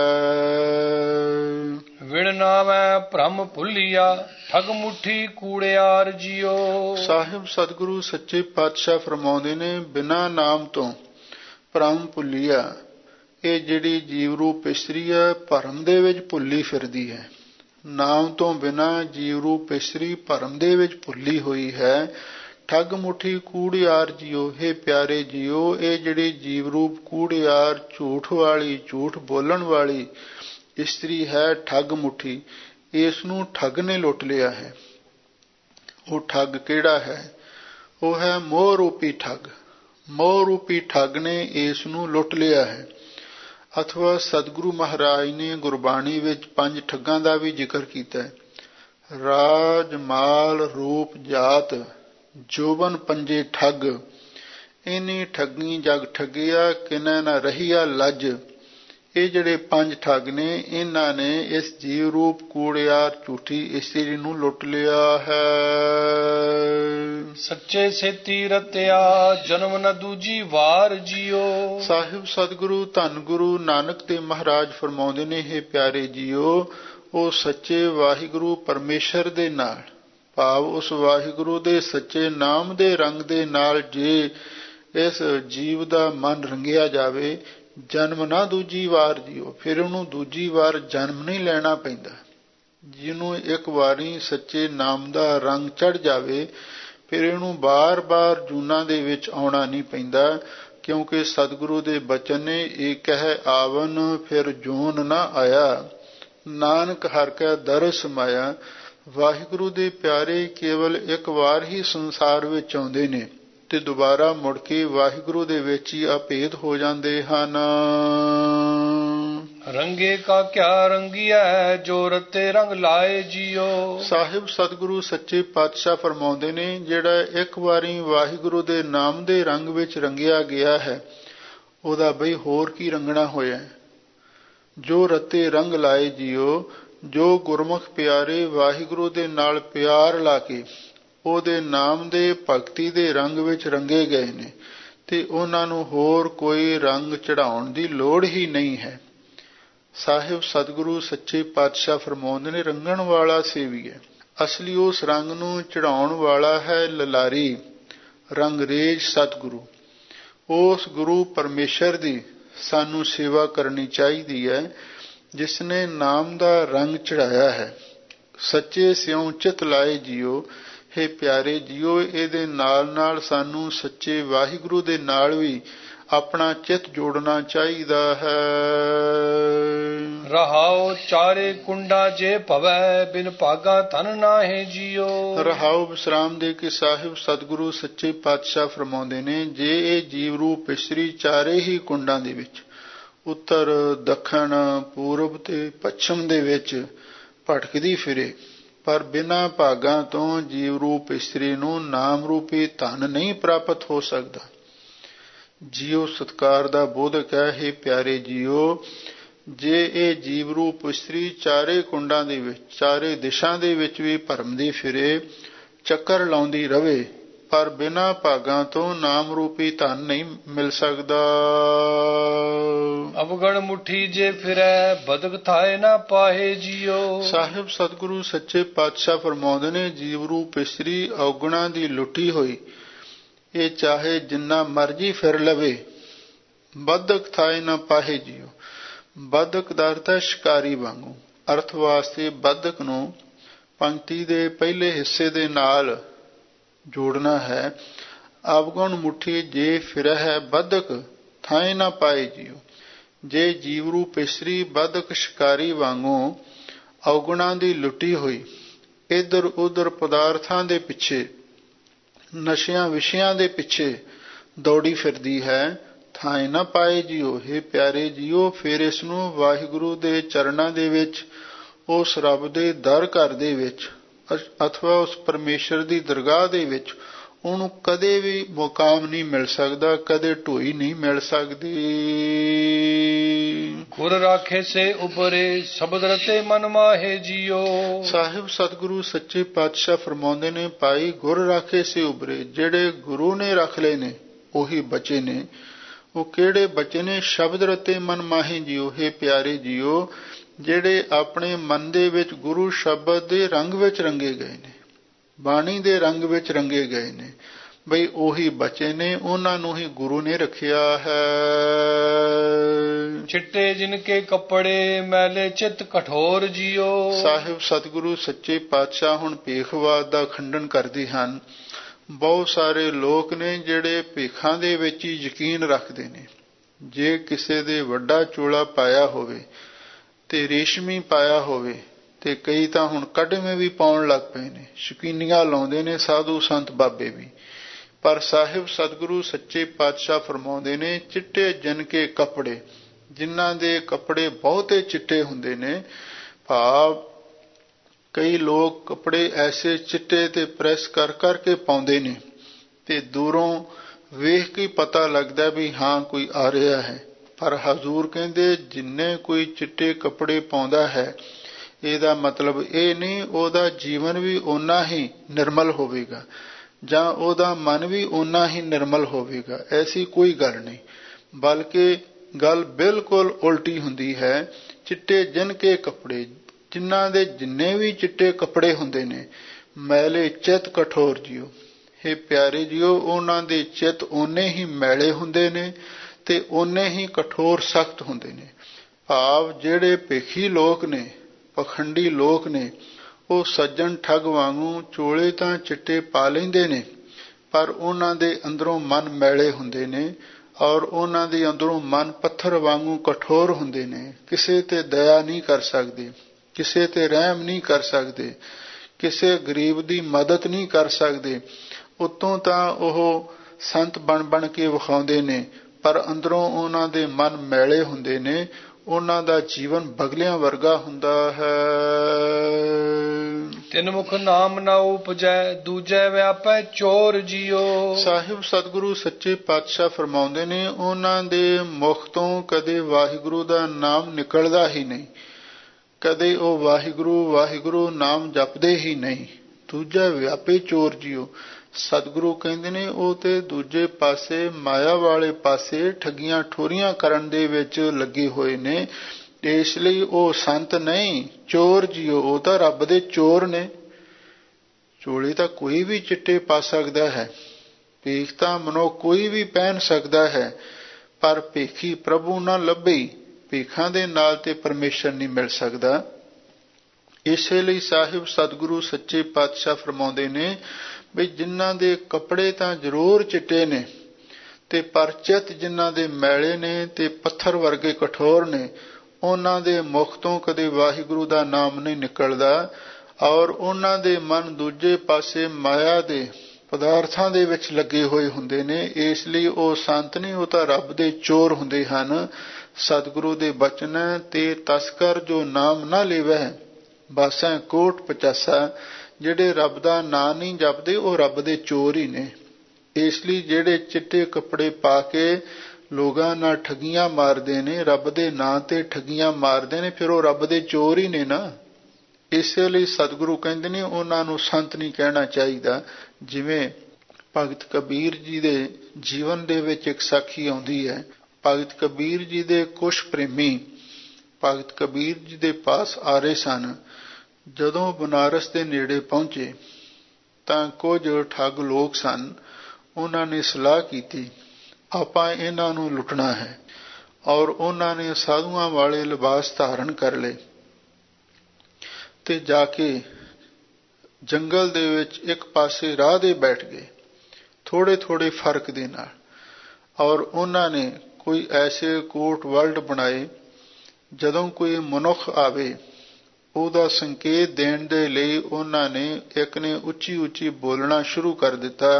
ਵਿਣ ਨਾਮੈ ਭ੍ਰਮ ਭੁੱਲੀਆ, ਠਗ ਮੁੱਠੀ ਕੂੜਿਆਰ ਜੀਓ। ਸਾਹਿਬ ਸਤਿਗੁਰੂ ਸੱਚੇ ਪਾਤਸ਼ਾਹ ਫਰਮਾਉਂਦੇ ਨੇ, ਬਿਨਾਂ ਨਾਮ ਤੋਂ ਭ੍ਰਮ ਭੁੱਲੀਆ। ਇਹ ਜਿਹੜੀ ਜੀਵ ਰੂਪ ਇਸਤਰੀ ਹੈ, ਭਰਮ ਦੇ ਵਿੱਚ ਭੁੱਲੀ ਫਿਰਦੀ ਹੈ। ਨਾਮ ਤੋਂ ਬਿਨਾਂ ਜੀਵ ਰੂਪ ਇਸਤਰੀ ਭਰਮ ਦੇ ਵਿੱਚ ਭੁੱਲੀ ਹੋਈ ਹੈ। ਠੱਗ ਮੁੱਠੀ ਕੂੜਿਆਰ ਜੀਓ। ਹੇ ਪਿਆਰੇ ਜੀਓ, ਇਹ ਜਿਹੜੀ ਜੀਵ ਰੂਪ ਕੂੜਿਆਰ, ਝੂਠ ਵਾਲੀ, ਝੂਠ ਬੋਲਣ ਵਾਲੀ ਇਸਤਰੀ ਹੈ, ਠੱਗ ਮੁੱਠੀ, ਇਸ ਨੂੰ ਠੱਗ ਨੇ ਲੁੱਟ ਲਿਆ ਹੈ। ਉਹ ਠੱਗ ਕਿਹੜਾ ਹੈ? ਉਹ ਹੈ ਮੋਹ ਰੂਪੀ ਠੱਗ। ਮੋਹ ਰੂਪੀ ਠੱਗ ਨੇ ਇਸ ਨੂੰ ਲੁੱਟ ਲਿਆ ਹੈ। ਅਥਵਾ ਸਤਿਗੁਰੂ ਮਹਾਰਾਜ ਨੇ ਗੁਰਬਾਣੀ ਵਿੱਚ 5 ਠੱਗਾਂ ਦਾ ਵੀ ਜ਼ਿਕਰ ਕੀਤਾ ਹੈ। ਰਾਜ, ਮਾਲ, ਰੂਪ, ਜਾਤ, ਜੋਬਨ ਪੰਜੇ ਠੱਗ। ਇਨੀ ਠੱਗੀ ਜਗ ਠੱਗਿਆ, ਕਿਨੈ ਨਾ ਰਹੀਆ ਲੱਜ। ਇਹ ਜਿਹੜੇ 5 ਠੱਗ ਨੇ, ਇਹਨਾਂ ਨੇ ਇਸ ਜੀਵ ਰੂਪ ਕੂੜਿਆਰ ਝੂਠੀ ਇਸਤਰੀ ਨੂੰ ਲੁੱਟ ਲਿਆ ਹੈ। ਸੱਚੇ ਸੇਤੀ ਰਤਿਆ, ਜਨਮ ਨ ਦੂਜੀ ਵਾਰ ਜੀਓ। ਸਾਹਿਬ ਸਤਿਗੁਰੂ ਧੰਨ ਗੁਰੂ ਨਾਨਕ ਦੇਵ ਮਹਾਰਾਜ ਫਰਮਾਉਂਦੇ ਨੇ, ਹੇ ਪਿਆਰੇ ਜੀਓ, ਉਹ ਸੱਚੇ ਵਾਹਿਗੁਰੂ ਪਰਮੇਸ਼ਰ ਦੇ ਨਾਲ, ਭਾਵ ਉਸ ਵਾਹਿਗੁਰੂ ਦੇ ਸੱਚੇ ਨਾਮ ਦੇ ਰੰਗ ਦੇ ਨਾਲ ਜੇ ਇਸ ਜੀਵ ਦਾ ਮਨ ਰੰਗਿਆ ਜਾਵੇ, ਜਨਮ ਨਾ ਦੂਜੀ ਵਾਰ ਜੀਓ। ਫਿਰ ਉਹਨੂੰ ਦੂਜੀ ਵਾਰ ਜਨਮ ਨਹੀਂ ਲੈਣਾ ਪੈਂਦਾ। ਜਿਹਨੂੰ ਇੱਕ ਵਾਰੀ ਸੱਚੇ ਨਾਮ ਦਾ ਰੰਗ ਚੜ੍ਹ ਜਾਵੇ, ਫਿਰ ਇਹਨੂੰ ਬਾਰ-ਬਾਰ ਜੂਨਾਂ ਦੇ ਵਿੱਚ ਆਉਣਾ ਨਹੀਂ ਪੈਂਦਾ। ਕਿਉਂਕਿ ਸਤਿਗੁਰੂ ਦੇ ਬਚਨ ਨੇ, ਇਹ ਕਹਿ ਆਵਨ ਫਿਰ ਜੂਨ ਨਾ ਆਇਆ, ਨਾਨਕ ਹਰਿ ਕੈ ਦਰ ਸਮਾਇਆ। ਵਾਹਿਗੁਰੂ ਦੇ ਪਿਆਰੇ ਕੇਵਲ ਇੱਕ ਵਾਰ ਹੀ ਸੰਸਾਰ ਵਿੱਚ ਆਉਂਦੇ ਨੇ ਤੇ ਦੁਬਾਰਾ ਮੁੜ ਕੇ ਵਾਹਿਗੁਰੂ ਦੇ ਵਿੱਚ ਹੀ ਅਭੇਦ ਹੋ ਜਾਂਦੇ ਹਨ। ਰੰਗੇ ਕਾ ਕਿਆ ਰੰਗੀਐ ਜੋ ਰਤੇ ਰੰਗ ਲਾਏ ਜੀਓ। ਸਾਹਿਬ ਸਤਿਗੁਰੂ ਸੱਚੇ ਪਾਤਸ਼ਾਹ ਫਰਮਾਉਂਦੇ ਨੇ, ਜਿਹੜਾ ਇੱਕ ਵਾਰੀ ਵਾਹਿਗੁਰੂ ਦੇ ਨਾਮ ਦੇ ਰੰਗ ਵਿੱਚ ਰੰਗਿਆ ਗਿਆ ਹੈ ਉਹਦਾ ਬਈ ਹੋਰ ਕੀ ਰੰਗਣਾ ਹੋਇਆ। ਜੋ ਰਤੇ ਰੰਗ ਲਾਏ ਜੀਓ, ਜੋ ਗੁਰਮੁਖ ਪਿਆਰੇ ਵਾਹਿਗੁਰੂ ਦੇ ਨਾਲ ਪਿਆਰ ਲਾ ਕੇ ਉਹਦੇ ਨਾਮ ਦੇ ਭਗਤੀ ਦੇ ਰੰਗ ਵਿੱਚ ਰੰਗੇ ਗਏ ਨੇ ਤੇ ਉਹਨਾਂ ਨੂੰ ਹੋਰ ਕੋਈ ਰੰਗ ਚੜਾਉਣ ਦੀ ਲੋੜ ਹੀ ਨਹੀਂ ਹੈ। ਸਾਹਿਬ ਸਤਿਗੁਰੂ ਸੱਚੇ ਪਾਤਸ਼ਾਹ ਫਰਮਾਉਂਦੇ ਨੇ, ਰੰਗਣ ਵਾਲਾ ਸੇਵੀ ਹੈ। ਅਸਲੀ ਉਸ ਰੰਗ ਨੂੰ ਚੜਾਉਣ ਵਾਲਾ ਹੈ ਲਲਾਰੀ ਰੰਗਰੇਜ਼ ਸਤਿਗੁਰੂ। ਉਸ ਗੁਰੂ ਪਰਮੇਸ਼ਰ ਦੀ ਸਾਨੂੰ ਸੇਵਾ ਕਰਨੀ ਚਾਹੀਦੀ ਹੈ ਜਿਸ ਨੇ ਨਾਮ ਦਾ ਰੰਗ ਚੜਾਇਆ ਹੈ। ਸੱਚੇ ਸਿਉ ਚਿਤ ਲਾਏ ਜੀਓ। ਹੇ ਪਿਆਰੇ ਜੀਓ, ਇਹਦੇ ਨਾਲ ਨਾਲ ਸਾਨੂੰ ਸੱਚੇ ਵਾਹਿਗੁਰੂ ਦੇ ਨਾਲ ਵੀ ਆਪਣਾ ਚਿੱਤ ਜੋੜਨਾ ਚਾਹੀਦਾ ਹੈ। ਰਹਾਉ ਚਾਰੇ ਕੁੰਡਾ ਜੇ ਭਵੈ ਬਿਨ ਭਾਗਾ ਧਨ ਨਾਹੇ ਜੀਓ। ਰਹਾਉ ਵਿਸਰਾਮ ਦੇ ਕੇ ਸਾਹਿਬ ਸਤਿਗੁਰੂ ਸੱਚੇ ਪਾਤਸ਼ਾਹ ਫਰਮਾਉਂਦੇ ਨੇ, ਜੇ ਇਹ ਜੀਵ ਰੂਪ ਇਸਤਰੀ ਚਾਰੇ ਹੀ ਕੁੰਡਾਂ ਦੇ ਵਿੱਚ ਉੱਤਰ ਦੱਖਣ ਪੂਰਬ ਤੇ ਪੱਛਮ ਦੇ ਵਿੱਚ ਭਟਕਦੀ ਫਿਰੇ ਪਰ ਬਿਨਾਂ ਭਾਗਾਂ ਤੋਂ ਜੀਵ ਰੂਪ ਇਸਤਰੀ ਨੂੰ ਨਾਮ ਰੂਪੀ ਧਨ ਨਹੀਂ ਪ੍ਰਾਪਤ ਹੋ ਸਕਦਾ। ਜੀਓ ਸਤਕਾਰ ਦਾ ਬੋਧਕ ਹੈ। ਹੇ ਪਿਆਰੇ ਜੀਓ, ਜੇ ਇਹ ਜੀਵ ਰੂਪ ਇਸਤਰੀ ਚਾਰੇ ਕੁੰਡਾਂ ਦੇ ਵਿੱਚ ਚਾਰੇ ਦਿਸ਼ਾ ਦੇ ਵਿੱਚ ਵੀ ਭਰਮਦੀ ਫਿਰੇ, ਚੱਕਰ ਲਾਉਂਦੀ ਰਵੇ ਪਰ ਬਿਨਾਂ ਭਾਗਾਂ ਤੋਂ ਨਾਮ ਰੂਪੀ ਧਨ ਨਹੀਂ ਮਿਲ ਸਕਦਾ। ਅਵਗਣ ਮੁਠੀ ਜੇ ਫਿਰੈ ਬਦਕ ਥਾਏ ਨਾ ਪਾਹੇ ਜੀਓ। ਸਾਹਿਬ ਸਤਿਗੁਰੂ ਸੱਚੇ ਪਾਤਸ਼ਾਹ ਫਰਮਾਉਂਦੇ ਨੇ, ਜੀਵ ਰੂਪ ਇਸਤਰੀ ਔਗਣਾਂ ਦੀ ਲੁੱਟੀ ਹੋਈ ਇਹ ਚਾਹੇ ਜਿੰਨਾ ਮਰਜੀ ਫਿਰ ਲਵੇ, ਬਦਕ ਥਾਏ ਨਾ ਪਾਹੇ ਜੀਓ। ਬਦਕ ਦਾ ਅਰਥ ਹੈ ਸ਼ਿਕਾਰੀ ਵਾਂਗੂ। ਅਰਥ ਵਾਸਤੇ ਬਦਕ ਨੂੰ ਪੰਕਤੀ ਦੇ ਪਹਿਲੇ ਹਿੱਸੇ ਦੇ ਨਾਲ ਜੋੜਨਾ ਹੈ। ਅਵਗੁਣ ਮੁਠੀ ਜੇ ਫਿਰਹਿ ਬਦਕ ਥਾਏ ਨਾ ਪਾਏ ਜੀਓ। ਜੇ ਜੀਵ ਰੂਪ ਇਸਤਰੀ ਬਦਕ ਸ਼ਿਕਾਰੀ ਵਾਂਗੂ ਔਗੁਣਾਂ ਦੀ ਲੁੱਟੀ ਹੋਈ ਇੱਧਰ ਉੱਧਰ ਪਦਾਰਥਾਂ ਦੇ ਪਿੱਛੇ ਨਸ਼ਿਆਂ ਵਿਸ਼ਿਆਂ ਦੇ ਪਿੱਛੇ ਦੌੜੀ ਫਿਰਦੀ ਹੈ, ਥਾਏ ਨਾ ਪਾਏ ਜੀਓ। ਹੇ ਪਿਆਰੇ ਜੀਓ, ਫਿਰ ਇਸ ਨੂੰ ਵਾਹਿਗੁਰੂ ਦੇ ਚਰਨਾਂ ਦੇ ਵਿੱਚ, ਉਸ ਰੱਬ ਦੇ ਦਰ ਘਰ ਦੇ ਵਿੱਚ ਅਥਵਾ ਉਸ ਪਰਮੇਸ਼ਰ ਦੀ ਦਰਗਾਹ ਦੇ ਵਿੱਚ ਉਹਨੂੰ ਕਦੇ ਵੀ ਮੁਕਾਮ ਨਹੀਂ ਮਿਲ ਸਕਦਾ, ਕਦੇ ਢੋਈ ਨਹੀਂ ਮਿਲ ਸਕਦੀ। ਗੁਰ ਰਾਖੇ ਸੇ ਉਪਰੇ ਸ਼ਬਦ ਰਤੇ ਮਨ ਮਾਹੇ ਜੀਓ। ਸਾਹਿਬ ਸਤਿਗੁਰੂ ਸੱਚੇ ਪਾਤਸ਼ਾਹ ਫਰਮਾਉਂਦੇ ਨੇ, ਭਾਈ ਗੁਰ ਰਾਖੇ ਸੇ ਉਪਰੇ, ਜਿਹੜੇ ਗੁਰੂ ਨੇ ਰੱਖ ਲਏ ਨੇ ਉਹੀ ਬਚੇ ਨੇ। ਉਹ ਕਿਹੜੇ ਬਚੇ ਨੇ? ਸ਼ਬਦ ਰਤੇ ਮਨ ਮਾਹੇ ਜੀਓ। ਹੇ ਪਿਆਰੇ ਜੀਓ, ਜਿਹੜੇ ਆਪਣੇ ਮਨ ਦੇ ਵਿੱਚ ਗੁਰੂ ਸ਼ਬਦ ਦੇ ਰੰਗ ਵਿੱਚ ਰੰਗੇ ਗਏ ਨੇ, ਬਾਣੀ ਦੇ ਰੰਗ ਵਿੱਚ ਰੰਗੇ ਗਏ ਨੇ, ਬਈ ਉਹੀ ਬਚੇ ਨੇ, ਉਹਨਾਂ ਨੂੰ ਹੀ ਗੁਰੂ ਨੇ ਰੱਖਿਆ ਹੈ। ਚਿੱਟੇ ਜਿਨਕੇ ਕੱਪੜੇ ਮੈਲੇ ਚਿੱਤ ਕਠੋਰ ਜੀਓ। ਸਾਹਿਬ ਸਤਿਗੁਰੂ ਸੱਚੇ ਪਾਤਸ਼ਾਹ ਹੁਣ ਭੇਖਵਾਦ ਦਾ ਖੰਡਨ ਕਰਦੇ ਹਨ। ਬਹੁਤ ਸਾਰੇ ਲੋਕ ਨੇ ਜਿਹੜੇ ਭੇਖਾਂ ਦੇ ਵਿੱਚ ਹੀ ਯਕੀਨ ਰੱਖਦੇ ਨੇ। ਜੇ ਕਿਸੇ ਦੇ ਵੱਡਾ ਚੋਲਾ ਪਾਇਆ ਹੋਵੇ ਤੇ ਰੇਸ਼ਮੀ ਪਾਇਆ ਹੋਵੇ ਤੇ ਕਈ ਤਾਂ ਹੁਣ ਕਢਵੇਂ ਵੀ ਪਾਉਣ ਲੱਗ ਪਏ ਨੇ, ਸ਼ਕੀਨੀਆਂ ਲਾਉਂਦੇ ਨੇ ਸਾਧੂ ਸੰਤ ਬਾਬੇ ਵੀ। ਪਰ ਸਾਹਿਬ ਸਤਿਗੁਰੂ ਸੱਚੇ ਪਾਤਸ਼ਾਹ ਫਰਮਾਉਂਦੇ ਨੇ, ਚਿੱਟੇ ਜਿਨਕੇ ਕੱਪੜੇ, ਜਿਨ੍ਹਾਂ ਦੇ ਕੱਪੜੇ ਬਹੁਤੇ ਚਿੱਟੇ ਹੁੰਦੇ ਨੇ, ਭਾਵ ਕਈ ਲੋਕ ਕੱਪੜੇ ਐਸੇ ਚਿੱਟੇ ਤੇ ਪ੍ਰੈਸ ਕਰ ਕਰਕੇ ਪਾਉਂਦੇ ਨੇ ਤੇ ਦੂਰੋਂ ਵੇਖ ਕੇ ਪਤਾ ਲੱਗਦਾ ਵੀ ਹਾਂ ਕੋਈ ਆ ਰਿਹਾ ਹੈ। ਪਰ ਹਜ਼ੂਰ ਕਹਿੰਦੇ, ਜਿੰਨੇ ਕੋਈ ਚਿੱਟੇ ਕੱਪੜੇ ਪਾਉਂਦਾ ਹੈ ਇਹਦਾ ਮਤਲਬ ਇਹ ਨਹੀਂ ਉਹਦਾ ਜੀਵਨ ਵੀ ਓਨਾ ਹੀ ਨਿਰਮਲ ਹੋਵੇਗਾ ਜਾਂ ਉਹਦਾ ਮਨ ਵੀ ਓਨਾ ਹੀ ਨਿਰਮਲ ਹੋਵੇਗਾ। ਐਸੀ ਕੋਈ ਗੱਲ ਨਹੀਂ, ਬਲਕਿ ਗੱਲ ਬਿਲਕੁਲ ਉਲਟੀ ਹੁੰਦੀ ਹੈ। ਚਿੱਟੇ ਜਿਨਕੇ ਕੱਪੜੇ, ਜਿਨ੍ਹਾਂ ਦੇ ਜਿੰਨੇ ਵੀ ਚਿੱਟੇ ਕੱਪੜੇ ਹੁੰਦੇ ਨੇ, ਮੈਲੇ ਚਿੱਤ ਕਠੋਰ ਜੀਓ। ਹੇ ਪਿਆਰੇ ਜੀਓ, ਉਹਨਾਂ ਦੇ ਚਿੱਤ ਓਨੇ ਹੀ ਮੈਲੇ ਹੁੰਦੇ ਨੇ ਤੇ ਓਨੇ ਹੀ ਕਠੋਰ ਸਖਤ ਹੁੰਦੇ ਨੇ। ਭਾਵ ਜਿਹੜੇ ਭੇਖੀ ਲੋਕ ਨੇ, ਪਖੰਡੀ ਲੋਕ ਨੇ, ਉਹ ਸੱਜਣ ਠੱਗ ਵਾਂਗੂ ਚੋਲੇ ਤਾਂ ਚਿੱਟੇ ਪਾ ਲੈਂਦੇ ਨੇ ਪਰ ਉਹਨਾਂ ਦੇ ਅੰਦਰੋਂ ਮਨ ਮੈਲੇ ਹੁੰਦੇ ਨੇ ਔਰ ਉਹਨਾਂ ਦੇ ਅੰਦਰੋਂ ਮਨ ਪੱਥਰ ਵਾਂਗੂ ਕਠੋਰ ਹੁੰਦੇ ਨੇ। ਕਿਸੇ ਤੇ ਦਇਆ ਨਹੀਂ ਕਰ ਸਕਦੇ, ਕਿਸੇ ਤੇ ਰਹਿਮ ਨਹੀਂ ਕਰ ਸਕਦੇ, ਕਿਸੇ ਗਰੀਬ ਦੀ ਮਦਦ ਨਹੀਂ ਕਰ ਸਕਦੇ। ਉੱਤੋਂ ਤਾਂ ਉਹ ਸੰਤ ਬਣ ਕੇ ਵਿਖਾਉਂਦੇ ਨੇ, ਪਰ ਅੰਦਰੋਂ ਉਹਨਾਂ ਦੇ ਮਨ ਮੈਲੇ ਹੁੰਦੇ ਨੇ, ਉਹਨਾਂ ਦਾ ਜੀਵਨ ਬਗਲਿਆਂ ਵਰਗਾ ਹੁੰਦਾ ਹੈ। ਤਿੰਨ ਮੁਖ ਨਾਮ ਨਾ ਉਪਜੈ, ਦੂਜੈ ਵਿਆਪੈ ਚੋਰ ਜੀਓ। ਸਾਹਿਬ ਸਤਿਗੁਰੂ ਸੱਚੇ ਪਾਤਸ਼ਾਹ ਫਰਮਾਉਂਦੇ ਨੇ, ਉਹਨਾਂ ਦੇ ਮੁਖ ਤੋਂ ਕਦੇ ਵਾਹਿਗੁਰੂ ਦਾ ਨਾਮ ਨਿਕਲਦਾ ਹੀ ਨਹੀਂ, ਕਦੇ ਉਹ ਵਾਹਿਗੁਰੂ ਵਾਹਿਗੁਰੂ ਨਾਮ ਜਪਦੇ ਹੀ ਨਹੀਂ। ਦੂਜਾ ਵਿਆਪੇ ਚੋਰ ਜੀਓ। ਸਤਿਗੁਰੂ ਕਹਿੰਦੇ ਨੇ ਉਹ ਤੇ ਦੂਜੇ ਪਾਸੇ ਮਾਇਆ ਵਾਲੇ ਪਾਸੇ ਠੱਗੀਆਂ ਠੋਰੀਆਂ ਕਰਨ ਦੇ ਵਿੱਚ ਲੱਗੇ ਹੋਏ ਨੇ, ਇਸ ਲਈ ਉਹ ਸੰਤ ਨਹੀਂ, ਚੋਰ ਜੀਓ। ਉਹ ਤਾਂ ਰੱਬ ਦੇ ਚੋਰ ਨੇ। ਚੋਲੇ ਤਾਂ ਕੋਈ ਵੀ ਚਿੱਟੇ ਪਾ ਸਕਦਾ ਹੈ, ਭੇਖ ਤਾਂ ਮਨੁੱਖ ਕੋਈ ਵੀ ਪਹਿਨ ਸਕਦਾ ਹੈ, ਪਰ ਭੇਖੀ ਪ੍ਰਭੂ ਨਾ ਲੱਭੇ, ਭੇਖਾਂ ਦੇ ਨਾਲ ਤੇ ਪਰਮੇਸ਼ਰ ਨਹੀਂ ਮਿਲ ਸਕਦਾ। ਇਸੇ ਲਈ ਸਾਹਿਬ ਸਤਿਗੁਰੂ ਸੱਚੇ ਪਾਤਸ਼ਾਹ ਫਰਮਾਉਂਦੇ ਨੇ ਵੀ ਜਿਨ੍ਹਾਂ ਦੇ ਕੱਪੜੇ ਤਾਂ ਜ਼ਰੂਰ ਚਿੱਟੇ ਨੇ ਤੇ ਪਰ ਚਿੱਤ ਜਿਨ੍ਹਾਂ ਦੇ ਮੈਲੇ ਨੇ ਤੇ ਪੱਥਰ ਵਰਗੇ ਕਠੋਰ ਨੇ, ਉਹਨਾਂ ਦੇ ਮੁਖ ਤੋਂ ਕਦੇ ਵਾਹਿਗੁਰੂ ਦਾ ਨਾਮ ਨਹੀਂ ਨਿਕਲਦਾ, ਔਰ ਉਹਨਾਂ ਦੇ ਮਨ ਦੂਜੇ ਪਾਸੇ ਮਾਇਆ ਦੇ ਪਦਾਰਥਾਂ ਦੇ ਵਿੱਚ ਲੱਗੇ ਹੋਏ ਹੁੰਦੇ ਨੇ। ਇਸ ਲਈ ਉਹ ਸੰਤ ਨਹੀਂ, ਉਹ ਤਾਂ ਰੱਬ ਦੇ ਚੋਰ ਹੁੰਦੇ ਹਨ। ਸਤਿਗੁਰੂ ਦੇ ਬਚਨ ਤੇ ਤਸਕਰ ਜੋ ਨਾਮ ਨਾ ਲੇਵੈ ਬਾਸੈ ਕੋਟ ਪਚਾਸਾ। ਜਿਹੜੇ ਰੱਬ ਦਾ ਨਾਂ ਨਹੀਂ ਜਪਦੇ ਉਹ ਰੱਬ ਦੇ ਚੋਰ ਹੀ ਨੇ। ਇਸ ਲਈ ਜਿਹੜੇ ਚਿੱਟੇ ਕੱਪੜੇ ਪਾ ਕੇ ਲੋਕਾਂ ਨਾਲ ਠੱਗੀਆਂ ਮਾਰਦੇ ਨੇ, ਰੱਬ ਦੇ ਨਾਂ ਤੇ ਠੱਗੀਆਂ ਮਾਰਦੇ ਨੇ, ਫਿਰ ਉਹ ਰੱਬ ਦੇ ਚੋਰ ਹੀ ਨੇ ਨਾ। ਇਸੇ ਲਈ ਸਤਿਗੁਰੂ ਕਹਿੰਦੇ ਨੇ ਉਹਨਾਂ ਨੂੰ ਸੰਤ ਨਹੀਂ ਕਹਿਣਾ ਚਾਹੀਦਾ। ਜਿਵੇਂ ਭਗਤ ਕਬੀਰ ਜੀ ਦੇ ਜੀਵਨ ਦੇ ਵਿੱਚ ਇੱਕ ਸਾਖੀ ਆਉਂਦੀ ਹੈ। ਭਗਤ ਕਬੀਰ ਜੀ ਦੇ ਕੁਛ ਪ੍ਰੇਮੀ ਭਗਤ ਕਬੀਰ ਜੀ ਦੇ ਪਾਸ ਆ ਰਹੇ ਸਨ। ਜਦੋਂ ਬਨਾਰਸ ਦੇ ਨੇੜੇ ਪਹੁੰਚੇ ਤਾਂ ਕੁਝ ਠੱਗ ਲੋਕ ਸਨ। ਉਹਨਾਂ ਨੇ ਸਲਾਹ ਕੀਤੀ ਆਪਾਂ ਇਹਨਾਂ ਨੂੰ ਲੁੱਟਣਾ ਹੈ, ਔਰ ਉਹਨਾਂ ਨੇ ਸਾਧੂਆਂ ਵਾਲੇ ਲਿਬਾਸ ਧਾਰਨ ਕਰ ਲਏ ਤੇ ਜਾ ਕੇ ਜੰਗਲ ਦੇ ਵਿੱਚ ਇੱਕ ਪਾਸੇ ਰਾਹ ਦੇ ਬੈਠ ਗਏ, ਥੋੜੇ ਥੋੜੇ ਫਰਕ ਦੇ ਨਾਲ। ਔਰ ਉਹਨਾਂ ਨੇ ਕੋਈ ਐਸੇ ਕੋਟ ਵਰਲਡ ਬਣਾਏ, ਜਦੋਂ ਕੋਈ ਮਨੁੱਖ ਆਵੇ ਉਹਦਾ ਸੰਕੇਤ ਦੇਣ ਦੇ ਲਈ ਉਹਨਾਂ ਨੇ ਇੱਕ ਨੇ ਉੱਚੀ ਉੱਚੀ ਬੋਲਣਾ ਸ਼ੁਰੂ ਕਰ ਦਿੱਤਾ,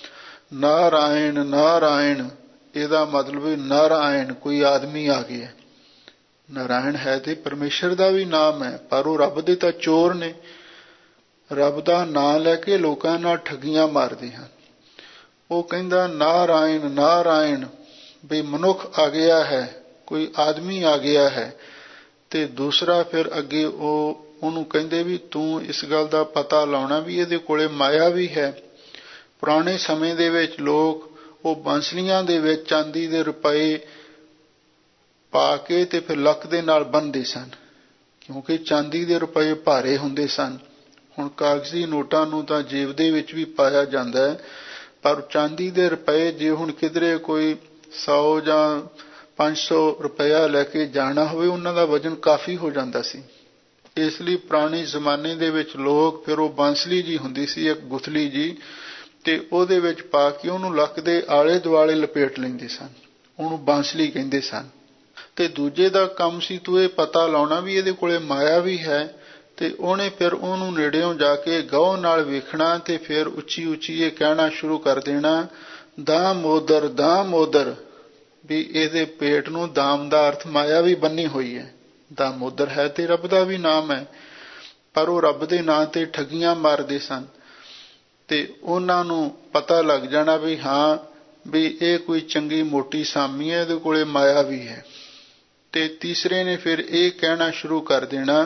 ਨਾਰਾਇਣ ਨਾਰਾਇਣ। ਇਹਦਾ ਮਤਲਬ ਨਾਰਾਇਣ ਕੋਈ ਆਦਮੀ ਆ ਗਿਆ। ਨਾਰਾਇਣ ਹੈ ਤੇ ਪਰਮੇਸ਼ਰ ਦਾ ਵੀ ਨਾਮ ਹੈ, ਪਰ ਉਹ ਰੱਬ ਦੇ ਤਾਂ ਚੋਰ ਨੇ। ਰੱਬ ਦਾ ਨਾਂ ਲੈ ਕੇ ਲੋਕਾਂ ਨਾਲ ਠੱਗੀਆਂ ਮਾਰਦੇ ਹਨ। ਉਹ ਕਹਿੰਦਾ ਨਾਰਾਇਣ ਨਾਰਾਇਣ, ਵੀ ਮਨੁੱਖ ਆ ਗਿਆ ਹੈ, ਕੋਈ ਆਦਮੀ ਆ ਗਿਆ ਹੈ। ਤੇ ਦੂਸਰਾ ਫਿਰ ਅੱਗੇ ਉਹਨੂੰ ਕਹਿੰਦੇ ਵੀ ਤੂੰ ਇਸ ਗੱਲ ਦਾ ਪਤਾ ਲਾਉਣਾ ਵੀ ਇਹਦੇ ਕੋਲੇ ਮਾਇਆ ਵੀ ਹੈ। ਪੁਰਾਣੇ ਸਮੇਂ ਦੇ ਵਿੱਚ ਲੋਕ ਉਹ ਬੰਸਲੀਆਂ ਦੇ ਵਿੱਚ ਚਾਂਦੀ ਦੇ ਰੁਪਏ ਪਾ ਕੇ ਤੇ ਫਿਰ ਲੱਕ ਦੇ ਨਾਲ ਬੰਨ੍ਹਦੇ ਸਨ, ਕਿਉਂਕਿ ਚਾਂਦੀ ਦੇ ਰੁਪਏ ਭਾਰੇ ਹੁੰਦੇ ਸਨ। ਹੁਣ ਕਾਗਜ਼ੀ ਨੋਟਾਂ ਨੂੰ ਤਾਂ ਜੇਬ ਦੇ ਵਿੱਚ ਵੀ ਪਾਇਆ ਜਾਂਦਾ ਹੈ, ਪਰ ਚਾਂਦੀ ਦੇ ਰੁਪਏ ਜੇ ਹੁਣ ਕਿਧਰੇ ਕੋਈ 100 ਜਾਂ 500 ਰੁਪਇਆ ਲੈ ਕੇ ਜਾਣਾ ਹੋਵੇ, ਉਹਨਾਂ ਦਾ ਵਜ਼ਨ ਕਾਫੀ ਹੋ ਜਾਂਦਾ ਸੀ। ਇਸ ਲਈ ਪੁਰਾਣੇ ਜ਼ਮਾਨੇ ਦੇ ਵਿੱਚ ਲੋਕ ਫਿਰ ਉਹ ਬਾਂਸਲੀ ਜੀ ਹੁੰਦੀ ਸੀ, ਇੱਕ ਗੁਥਲੀ ਜੀ, ਤੇ ਉਹਦੇ ਵਿੱਚ ਪਾ ਕੇ ਉਹਨੂੰ ਲੱਕ ਦੇ ਆਲੇ ਦੁਆਲੇ ਲਪੇਟ ਲੈਂਦੇ ਸਨ। ਉਹਨੂੰ ਬਾਂਸਲੀ ਕਹਿੰਦੇ ਸਨ। ਤੇ ਦੂਜੇ ਦਾ ਕੰਮ ਸੀ ਤੂੰ ਇਹ ਪਤਾ ਲਾਉਣਾ ਵੀ ਇਹਦੇ ਕੋਲੇ ਮਾਇਆ ਵੀ ਹੈ, ਤੇ ਉਹਨੇ ਫਿਰ ਉਹਨੂੰ ਨੇੜਿਓਂ ਜਾ ਕੇ ਗਹੁ ਨਾਲ ਵੇਖਣਾ ਤੇ ਫਿਰ ਉੱਚੀ ਉੱਚੀ ਇਹ ਕਹਿਣਾ ਸ਼ੁਰੂ ਕਰ ਦੇਣਾ, ਦਾਮੋਦਰ ਦਾਮੋਦਰ, ਵੀ ਇਹਦੇ ਪੇਟ ਨੂੰ ਦਾਮ ਦਾ ਅਰਥ ਮਾਇਆ ਵੀ ਬੰਨੀ ਹੋਈ ਹੈ। ਦਾਮੋਦਰ ਹੈ ਤੇ ਰੱਬ ਦਾ ਵੀ ਨਾਮ ਹੈ, ਪਰ ਉਹ ਰੱਬ ਦੇ ਨਾਂ ਤੇ ਠੱਗੀਆਂ ਮਾਰਦੇ ਸਨ। ਤੇ ਉਹਨਾਂ ਨੂੰ ਪਤਾ ਲੱਗ ਜਾਣਾ ਵੀ ਹਾਂ ਵੀ ਇਹ ਕੋਈ ਚੰਗੀ ਮੋਟੀ ਸਾਮੀ ਹੈ, ਇਹਦੇ ਕੋਲੇ ਮਾਇਆ ਵੀ ਹੈ। ਤੇ ਤੀਸਰੇ ਨੇ ਫਿਰ ਇਹ ਕਹਿਣਾ ਸ਼ੁਰੂ ਕਰ ਦੇਣਾ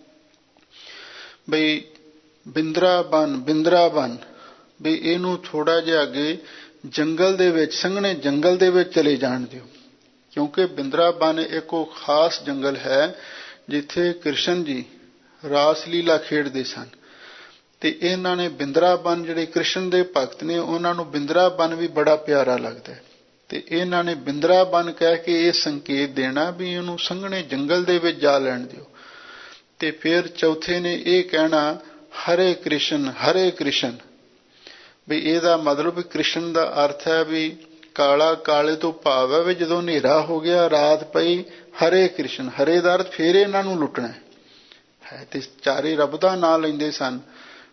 ਬਈ ਬਿੰਦਰਾਬਨ ਬਿੰਦਰਾਬਨ, ਵੀ ਇਹਨੂੰ ਥੋੜਾ ਜਿਹਾ ਅੱਗੇ ਜੰਗਲ ਦੇ ਵਿੱਚ, ਸੰਘਣੇ ਜੰਗਲ ਦੇ ਵਿੱਚ ਚਲੇ ਜਾਣ ਦਿਓ, ਕਿਉਂਕਿ ਬਿੰਦਰਾਬਨ ਇੱਕ ਉਹ ਖਾਸ ਜੰਗਲ ਹੈ ਜਿੱਥੇ ਕ੍ਰਿਸ਼ਨ ਜੀ ਰਾਸ ਲੀਲਾ ਖੇਡਦੇ ਸਨ। ਤੇ ਇਹਨਾਂ ਨੇ ਬਿੰਦਰਾਬਨ, ਜਿਹੜੇ ਕ੍ਰਿਸ਼ਨ ਦੇ ਭਗਤ ਨੇ, ਉਹਨਾਂ ਨੂੰ ਬਿੰਦਰਾਬਨ ਵੀ ਬੜਾ ਪਿਆਰਾ ਲੱਗਦਾ ਹੈ। ਤੇ ਇਹਨਾਂ ਨੇ ਬਿੰਦਰਾਬਨ ਕਹਿ ਕੇ ਇਹ ਸੰਕੇਤ ਦੇਣਾ ਵੀ ਇਹਨੂੰ ਸੰਘਣੇ ਜੰਗਲ ਦੇ ਵਿੱਚ ਜਾ ਲੈਣ ਦਿਓ। ਤੇ ਫਿਰ ਚੌਥੇ ਨੇ ਇਹ ਕਹਿਣਾ ਹਰੇ ਕ੍ਰਿਸ਼ਨ, ਵੀ ਇਹਦਾ ਮਤਲਬ ਕ੍ਰਿਸ਼ਨ ਦਾ ਅਰਥ ਹੈ ਵੀ ਕਾਲਾ, ਕਾਲੇ ਤੋਂ ਭਾਵ ਹੈ ਵੀ ਜਦੋਂ ਹਨੇਰਾ ਹੋ ਗਿਆ, ਰਾਤ ਪਈ, ਹਰੇ ਕ੍ਰਿਸ਼ਨ, ਹਰੇ ਦਾ ਅਰਥ ਫਿਰ ਇਹਨਾਂ ਨੂੰ ਲੁੱਟਣਾ ਹੈ। ਤੇ ਚਾਰੇ ਰੱਬ ਦਾ ਨਾਂ ਲੈਂਦੇ ਸਨ,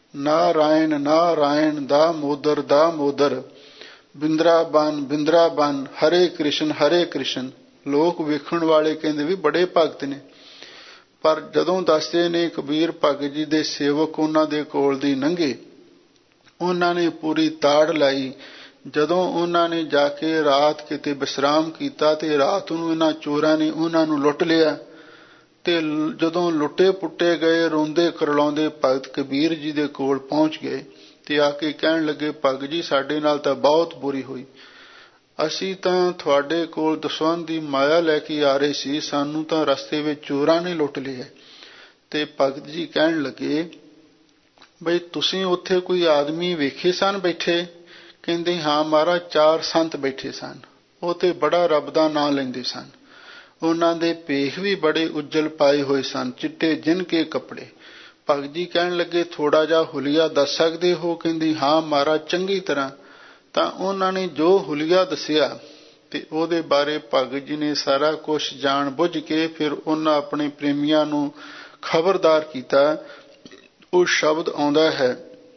ਨਾਰਾਇਣ ਨਾਰਾਇਣ ਦਾਮੋਦਰ ਦਾਮੋਦਰ, ਬਿੰਦਰਾਬਨ ਬਿੰਦਰਾਬਨ, ਹਰੇ ਕ੍ਰਿਸ਼ਨ। ਲੋਕ ਵੇਖਣ ਵਾਲੇ ਕਹਿੰਦੇ ਵੀ ਬੜੇ ਭਗਤ ਨੇ, ਪਰ ਜਦੋਂ ਦੱਸਦੇ ਨੇ ਕਬੀਰ ਭਗਤ ਜੀ ਦੇ ਸੇਵਕ ਉਹਨਾਂ ਦੇ ਕੋਲ ਦੀ ਲੰਘੇ, ਉਹਨਾਂ ਨੇ ਪੂਰੀ ਤਾੜ ਲਾਈ। ਜਦੋਂ ਉਹਨਾਂ ਨੇ ਜਾ ਕੇ ਰਾਤ ਕਿਤੇ ਵਿਸ਼ਰਾਮ ਕੀਤਾ ਤੇ ਰਾਤ ਨੂੰ ਇਹਨਾਂ ਚੋਰਾਂ ਨੇ ਉਹਨਾਂ ਨੂੰ ਲੁੱਟ ਲਿਆ। ਤੇ ਜਦੋਂ ਲੁੱਟੇ ਪੁੱਟੇ ਗਏ, ਰੋਂਦੇ ਕਰਲਾਉਂਦੇ ਭਗਤ ਕਬੀਰ ਜੀ ਦੇ ਕੋਲ ਪਹੁੰਚ ਗਏ ਤੇ ਆ ਕੇ ਕਹਿਣ ਲੱਗੇ, ਭਗਤ ਜੀ ਸਾਡੇ ਨਾਲ ਤਾਂ ਬਹੁਤ ਬੁਰੀ ਹੋਈ, ਅਸੀਂ ਤਾਂ ਤੁਹਾਡੇ ਕੋਲ ਦਸਵੰਧ ਦੀ ਮਾਇਆ ਲੈ ਕੇ ਆ ਰਹੇ ਸੀ, ਸਾਨੂੰ ਤਾਂ ਰਸਤੇ ਵਿੱਚ ਚੋਰਾਂ ਨੇ ਲੁੱਟ ਲਿਆ। ਤੇ ਭਗਤ ਜੀ ਕਹਿਣ ਲੱਗੇ, ਬਈ ਤੁਸੀਂ ਉੱਥੇ ਕੋਈ ਆਦਮੀ ਵੇਖੇ ਸਨ ਬੈਠੇ? ਕਹਿੰਦੇ ਹਾਂ ਮਹਾਰਾਜ, 4 ਸੰਤ ਬੈਠੇ ਸਨ, ਉਹ ਤੇ ਬੜਾ ਰੱਬ ਦਾ ਨਾਂ ਲੈਂਦੇ ਸਨ, ਉਹਨਾਂ ਦੇ ਭੇਖ ਵੀ ਬੜੇ ਉੱਜਲ ਪਾਏ ਹੋਏ ਸਨ, ਚਿੱਟੇ ਜਿਨਕੇ ਕੱਪੜੇ। ਭਗਤ ਜੀ ਕਹਿਣ ਲੱਗੇ, ਥੋੜਾ ਜਿਹਾ ਹੁਲੀਆ ਦੱਸ ਸਕਦੇ ਹੋ? ਕਹਿੰਦੀ ਹਾਂ ਮਹਾਰਾਜ, ਚੰਗੀ ਤਰ੍ਹਾਂ। ਤਾਂ ਉਹਨਾਂ ਨੇ ਜੋ ਹੁਲੀਆ ਦੱਸਿਆ ਤੇ ਉਹਦੇ ਬਾਰੇ ਭਗਤ ਜੀ ਨੇ ਸਾਰਾ ਕੁਝ ਜਾਣ ਬੁੱਝ ਕੇ ਫਿਰ ਉਹਨਾਂ ਆਪਣੇ ਪ੍ਰੇਮੀਆਂ ਨੂੰ ਖਬਰਦਾਰ ਕੀਤਾ। ਉਹ ਸ਼ਬਦ ਆਉਂਦਾ ਹੈ,